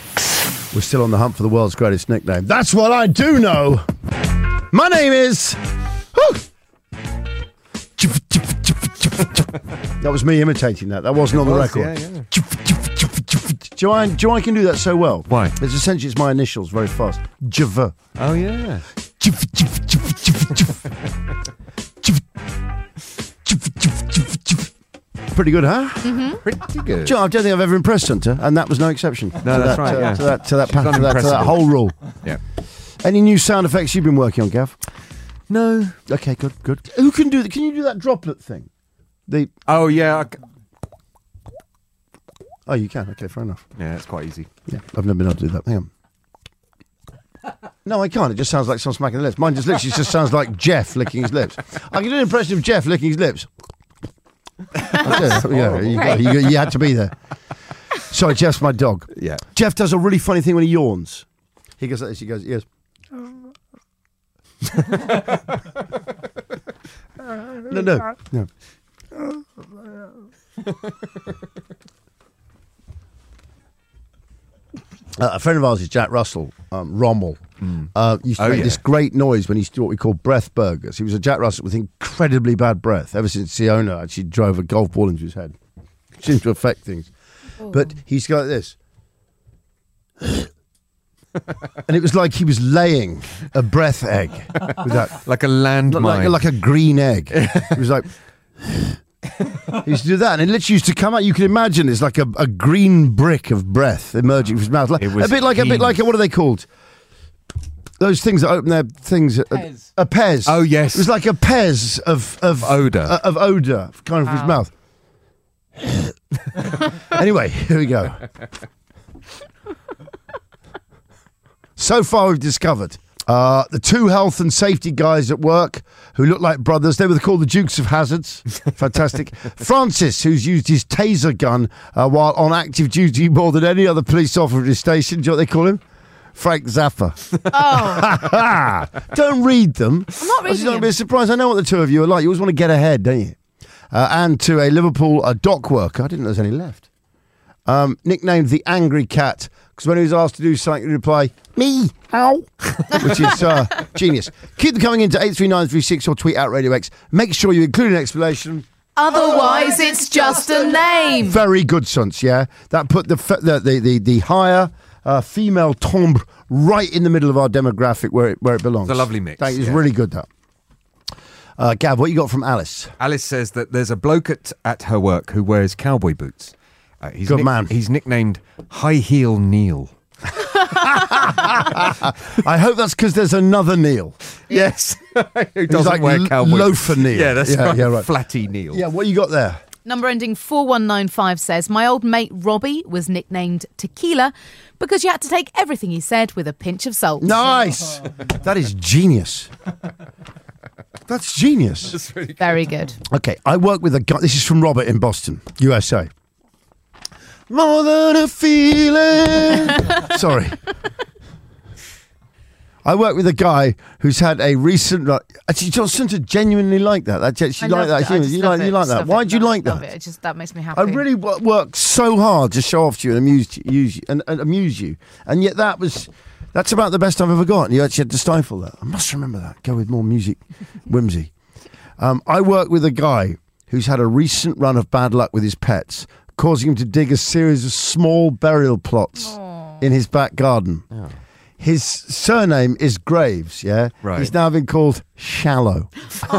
X. We're still on the hunt for the world's greatest nickname. That's what I do know. My name is. Whew. That was me imitating that. That wasn't on the was, record. yeah, yeah. Joanne, Joanne can do that so well. Why? It's essentially it's my initials very fast. Java. Oh, yeah. Pretty good, huh? Pretty good. Joe, I don't think I've ever impressed Hunter, and that was no exception. No, to that's that, right, To, yeah. to that, to that, She's pattern, to that, to that unimpressible. whole rule. Yeah. Any new sound effects you've been working on, Gav? No. Okay, good, good. Who can do that? Can you do that droplet thing? The Oh, yeah. I c- oh, you can. Okay, fair enough. Yeah, it's quite easy. Yeah, I've never been able to do that. Hang on. No, I can't. It just sounds like someone smacking the lips. Mine just literally just sounds like Jeff licking his lips. I can do an impression of Jeff licking his lips. That's it. Yeah, you, got- you, you had to be there. Sorry, Jeff's my dog. Yeah. Jeff does a really funny thing when he yawns. He goes like this. He goes, yes. no, no, no. Uh, a friend of ours is Jack Russell, um, Rommel. Mm. Uh, used to oh, make yeah. this great noise when he used to do what we call breath burgers. He was a Jack Russell with incredibly bad breath. Ever since Siona actually drove a golf ball into his head, it seemed to affect things. Ooh. But he's got like this, and it was like he was laying a breath egg with that, like a landmine, like, like a green egg. It was like. He used to do that, and it literally used to come out. You can imagine it's like a, a green brick of breath emerging from his mouth, like, a bit like huge. a bit like a, what are they called? Those things that open their things. Pez. A, a Pez. Oh yes, it was like a Pez of of odor uh, of odor, kind of wow. his mouth. Anyway, here we go. So far, we've discovered. Uh, the two health and safety guys at work who look like brothers. They were called the Dukes of Hazzards. Fantastic. Francis, who's used his taser gun uh, while on active duty more than any other police officer at his station. Do you know what they call him? Frank Zappa. Oh. Don't read them. I'm not reading It's not going to them. be a surprise. I know what the two of you are like. You always want to get ahead, don't you? Uh, and to a Liverpool uh, dock worker. I didn't know there's any left. Um, nicknamed the Angry Cat, because when he was asked to do something, he'd reply, me, ow, which is uh, genius. Keep them coming into eight three nine three six or tweet out Radio X. Make sure you include an explanation. Otherwise, it's just a name. Very good, Sunts, yeah? That put the the the, the, the higher uh, female timbre right in the middle of our demographic where it, where it belongs. It's a lovely mix. That is yeah. really good, that. Uh, Gav, what you got from Alice? Alice says that there's a bloke at, at her work who wears cowboy boots. Uh, he's Good nick- man. He's nicknamed High Heel Neil. I hope that's because there's another Neil. Yes. Who doesn't like wear cowboy Loafer Neil. Yeah, that's yeah, right. Yeah, right. Flatty Neil. Yeah, what you got there? Number ending four one nine five says, my old mate Robbie was nicknamed Tequila because you had to take everything he said with a pinch of salt. Nice. That is genius. That's genius. That's really Very good. Okay, I work with a guy. This is from Robert in Boston, U S A. More than a feeling. Sorry. I work with a guy who's had a recent. Actually, Johnson to genuinely like that. That she I like love that. it. I You, just you love like you it. like Just that. love Why it. do you Love- like love that? It. It just that makes me happy. I really w- work so hard to show off to you and amuse you, use you and, and amuse you, and yet that was. That's about the best I've ever got. And you actually had to stifle that. I must remember that. Go with more music, whimsy. Um, I work with a guy who's had a recent run of bad luck with his pets, causing him to dig a series of small burial plots Aww. in his back garden. Oh. His surname is Graves, yeah? Right. He's now been called Shallow.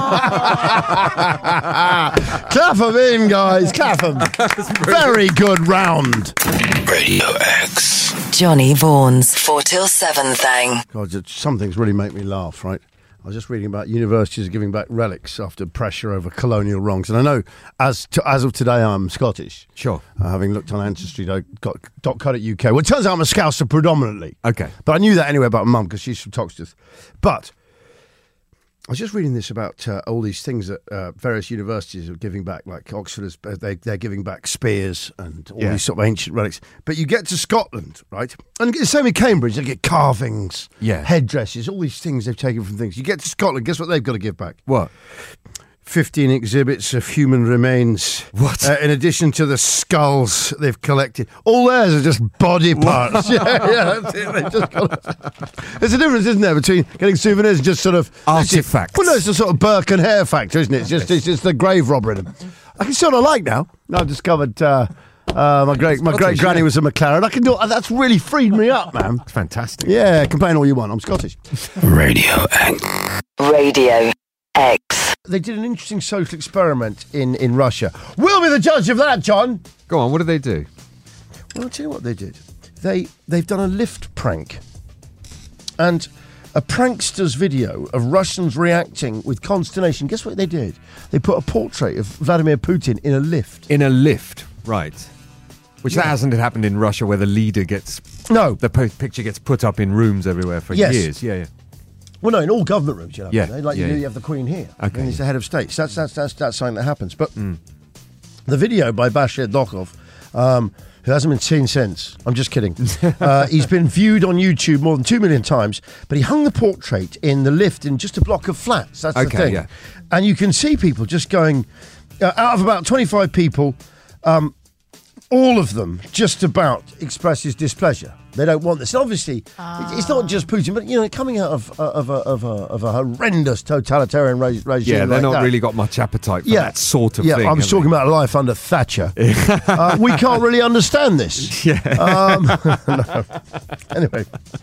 Clap him in, guys. Clap him. Very good round. Radio X. Johnny Vaughan's four till seven thing. God, just- some things really make me laugh, right? I was just reading about universities giving back relics after pressure over colonial wrongs. And I know, as to, as of today, I'm Scottish. Sure. Uh, having looked on Ancestry dot co dot U K. Well, it turns out I'm a Scouser predominantly. Okay. But I knew that anyway about my mum because she's from Toxteth. But I was just reading this about uh, all these things that uh, various universities are giving back, like Oxford, is, they, they're giving back spears and all Yeah. these sort of ancient relics. But you get to Scotland, right? And the same in Cambridge, they get carvings, Yeah. headdresses, all these things they've taken from things. You get to Scotland, guess what they've got to give back? What? fifteen exhibits of human remains. What? Uh, in addition to the skulls they've collected. All theirs are just body parts. yeah, yeah, that's it. They've just got There's a difference, isn't there, between getting souvenirs and just sort of... Artifacts. Well, no, it's a sort of Burke and Hare factor, isn't it? It's just, it's just the grave robber in them. I can sort of like now. Now I've discovered... Uh, uh, my great, my great Scottish, granny yeah. was a McLaren. I can do. That's really freed me up, man. It's fantastic. Yeah, complain all you want. I'm Scottish. Radio X. Radio X. They did an interesting social experiment in, in Russia. We'll be the judge of that, John. Go on, what did they do? Well, I'll tell you what they did. They, they've done a lift prank. And a prankster's video of Russians reacting with consternation. Guess what they did? They put a portrait of Vladimir Putin in a lift. In a lift, right. Which Yeah. that hasn't happened in Russia where the leader gets... No. The po- picture gets put up in rooms everywhere for Yes. years. Yeah, yeah. Well, no, in all government rooms, you know. Yeah, Like yeah, you do, yeah. you have the Queen here. Okay. And he's the head of state. So that's, that's, that's, that's something that happens. But the video by Bashir Dokov um, who hasn't been seen since. I'm just kidding. uh, he's been viewed on YouTube more than two million times, but he hung the portrait in the lift in just a block of flats. That's the Okay, thing. yeah. And you can see people just going, uh, out of about twenty-five people, um, all of them just about express his displeasure. They don't want this. And obviously, Ah. it's not just Putin, but, you know, coming out of, uh, of, a, of, a, of a horrendous totalitarian re- regime Yeah, they're like not that. really got much appetite for Yeah. that sort of yeah, thing. I was have talking they? about life under Thatcher. uh, we can't really understand this. Yeah. Um, no. Anyway.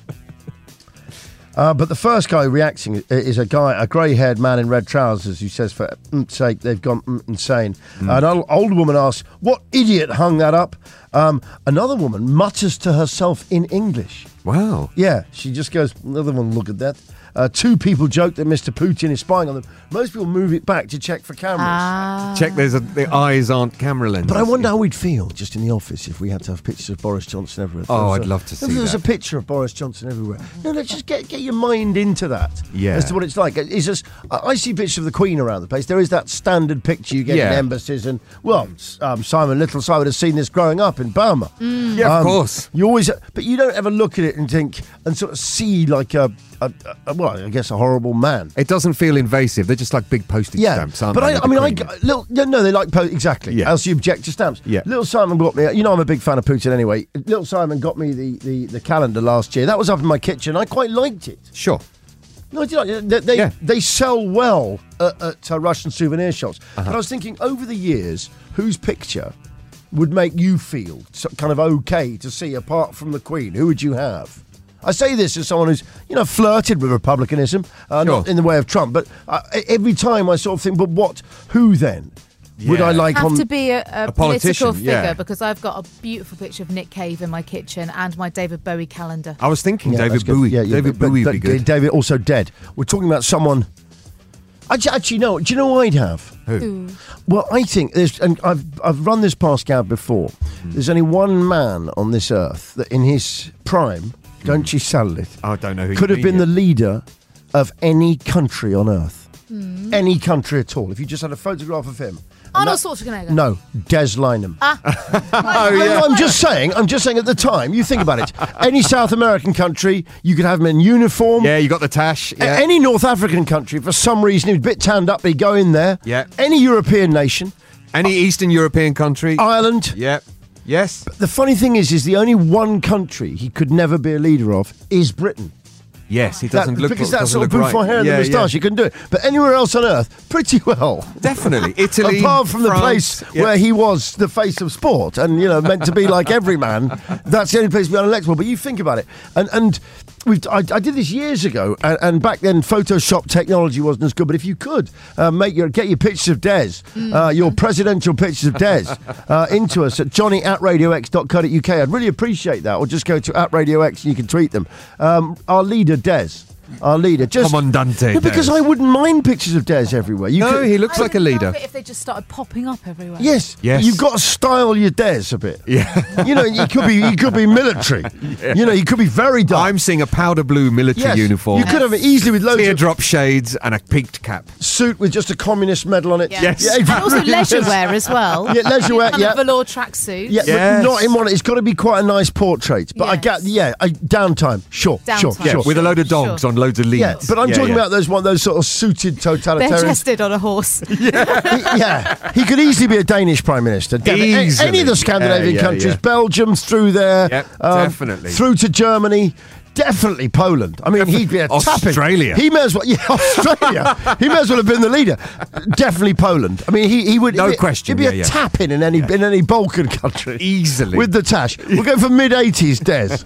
Uh, but the first guy reacting is a guy, a grey-haired man in red trousers who says, for mm, sake, they've gone mm, insane. Mm. An old, old woman asks, what idiot hung that up? Um, another woman mutters to herself in English. Wow. Yeah, she just goes, another one, look at that. Uh, two people joke that Mister Putin is spying on them. Most people move it back to check for cameras. Ah. Check there's a, the eyes aren't camera lenses. But I wonder how we'd feel just in the office if we had to have pictures of Boris Johnson everywhere. Oh, If I'd there was a- love to if see There's that. a picture of Boris Johnson everywhere. No, let's just get get your mind into that. Yeah. As to what it's like. It's just I I see pictures of the Queen around the place. There is that standard picture you get Yeah. in embassies, and well, um, Simon Little Simon has seen this growing up in Burma. Yeah, of Um, course. You always, but you don't ever look at it and think and sort of see like a, a, a well, I guess a horrible man. It doesn't feel invasive. They're just like big postage Yeah, stamps, aren't but they? I, with I the mean, I Queen? little yeah, no, they like po- exactly. Yeah. Else you object to stamps. Yeah. Little Simon got me. You know, I'm a big fan of Putin anyway. Little Simon got me the, the, the calendar last year. That was up in my kitchen. I quite liked it. Sure. No, I did. They they, Yeah. they sell well at, at uh, Russian souvenir shops. Uh-huh. But I was thinking, over the years, whose picture would make you feel so, kind of okay to see apart from the Queen? Who would you have? I say this as someone who's, you know, flirted with republicanism, uh, not Sure. in the way of Trump, but uh, every time I sort of think, but what, who then would Yeah. I like have on... to be a, a, A political politician, figure yeah. because I've got a beautiful picture of Nick Cave in my kitchen and my David Bowie calendar. I was thinking Yeah, that's David good. Bowie. Yeah, yeah, David but- Bowie but would be good. David also dead. We're talking about someone... Actually, actually, no. Do you know who I'd have? Who? Well, I think there's, and I've I've run this past Gav before. Hmm. There's only one man on this earth that, in his prime, don't you settle it, I don't know who could you have been mean the yet. leader of any country on earth, any country at all. If you just had a photograph of him. And Arnold that- Schwarzenegger. No, Des Lynam. Ah. Oh, No, yeah. no, I'm just saying. I'm just saying. At the time, you think about it. Any South American country, you could have him in uniform. Yeah, you got the tash. A- Yeah. Any North African country, for some reason, he was a bit tanned up, but he'd go in there. Yeah. Any European nation, Any Eastern European country. Ireland. Yeah. Yes. The funny thing is, is the only one country he could never be a leader of is Britain. Yes, he That- doesn't look because doesn't that sort of look bouffant right. hair and yeah, the moustache, yeah. you couldn't do it. But anywhere else on earth, pretty well. Definitely. Italy. Apart from the France, place yeah. where he was the face of sport and, you know, meant to be like every man, that's the only place to be unelectable. But you think about it. And and we've, I, I did this years ago, and, and back then Photoshop technology wasn't as good. But if you could uh, make your get your pictures of Des, uh, your presidential pictures of Des, uh, into us at johnny at radio x dot co dot uk, I'd really appreciate that. Or just go to at Radio X and you can tweet them. Um, our leader, Des. Our leader, just Commandante No, because Des. I wouldn't mind pictures of Des everywhere. You No, could- he looks I like a would leader. love it if they just started popping up everywhere. Yes, Yes. You've got to style your Des a bit. Yeah. You know, you could be you could be military. You know, you could be very dark. I'm seeing a powder blue military Yes, uniform. You could have it easily with loads Teardrop shades and a peaked cap. of suit with just a communist medal on it. Yeah. Yes. And also really leisure is. wear as well. Yeah, leisure wear, Kind yeah. of velour tracksuits. Yeah, Yes. but not in one. It's got to be quite a nice portrait. But I Yes. get, yeah, I, downtime. Sure, sure, Downtime. Yeah, sure. with a load of dogs Sure. on loads of leads. Yeah, but I'm Yeah, talking yeah. about those one, those sort of suited totalitarian. Bare-chested on a horse. He- yeah, he could easily be a Danish prime minister. Definitely. A- Easily. Any of the Scandinavian Yeah, yeah, countries, yeah. Belgium through there, Yep, um, definitely. through to Germany. Definitely Poland. I mean, he'd be a tapping. Australia. He may as well, yeah, Australia. He may as well have been the leader. Definitely Poland. I mean, he, he would. No he'd be- question, He'd be yeah, a yeah. tapping in any in any Balkan country Easily. with the tash. We'll go for mid eighties, Des.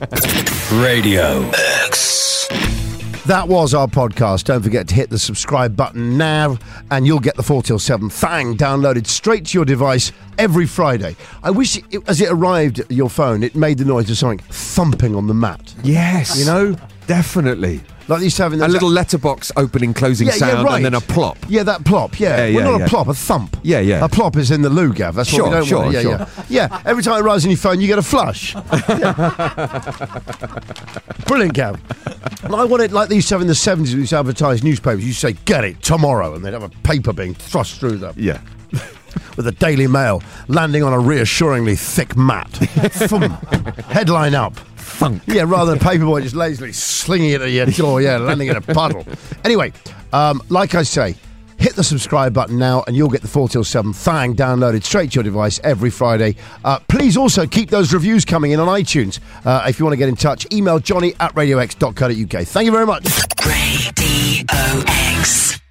Radio X. That was our podcast. Don't forget to hit the subscribe button now, and you'll get the four till seven Thang downloaded straight to your device every Friday. I wish, it, as it arrived at your phone, it made the noise of something thumping on the mat. Yes. You know? Definitely. Like they used to have in A the little letterbox opening, closing Yeah, yeah, sound, right. and then a plop. Yeah, that plop, yeah. Yeah, well, yeah, not yeah. a plop, a thump. Yeah, yeah. A plop is in the loo, Gav. That's Sure, what we don't sure, want. Yeah, sure. yeah. Yeah, every time it arrives on your phone, you get a flush. Yeah. Brilliant, Gav. And I want it like they used to have in the seventies, we used to advertise newspapers. You say, get it tomorrow, and they'd have a paper being thrust through them. Yeah. with the Daily Mail landing on a reassuringly thick mat. Thump. Headline up. Funk. Yeah, rather than Paperboy just lazily slinging it at your door, yeah, landing in a puddle. Anyway, um, like I say, hit the subscribe button now and you'll get the four till seven thang downloaded straight to your device every Friday. Uh, please also keep those reviews coming in on iTunes. Uh, if you want to get in touch, email johnny at radio x dot co dot uk. Thank you very much. Radio X.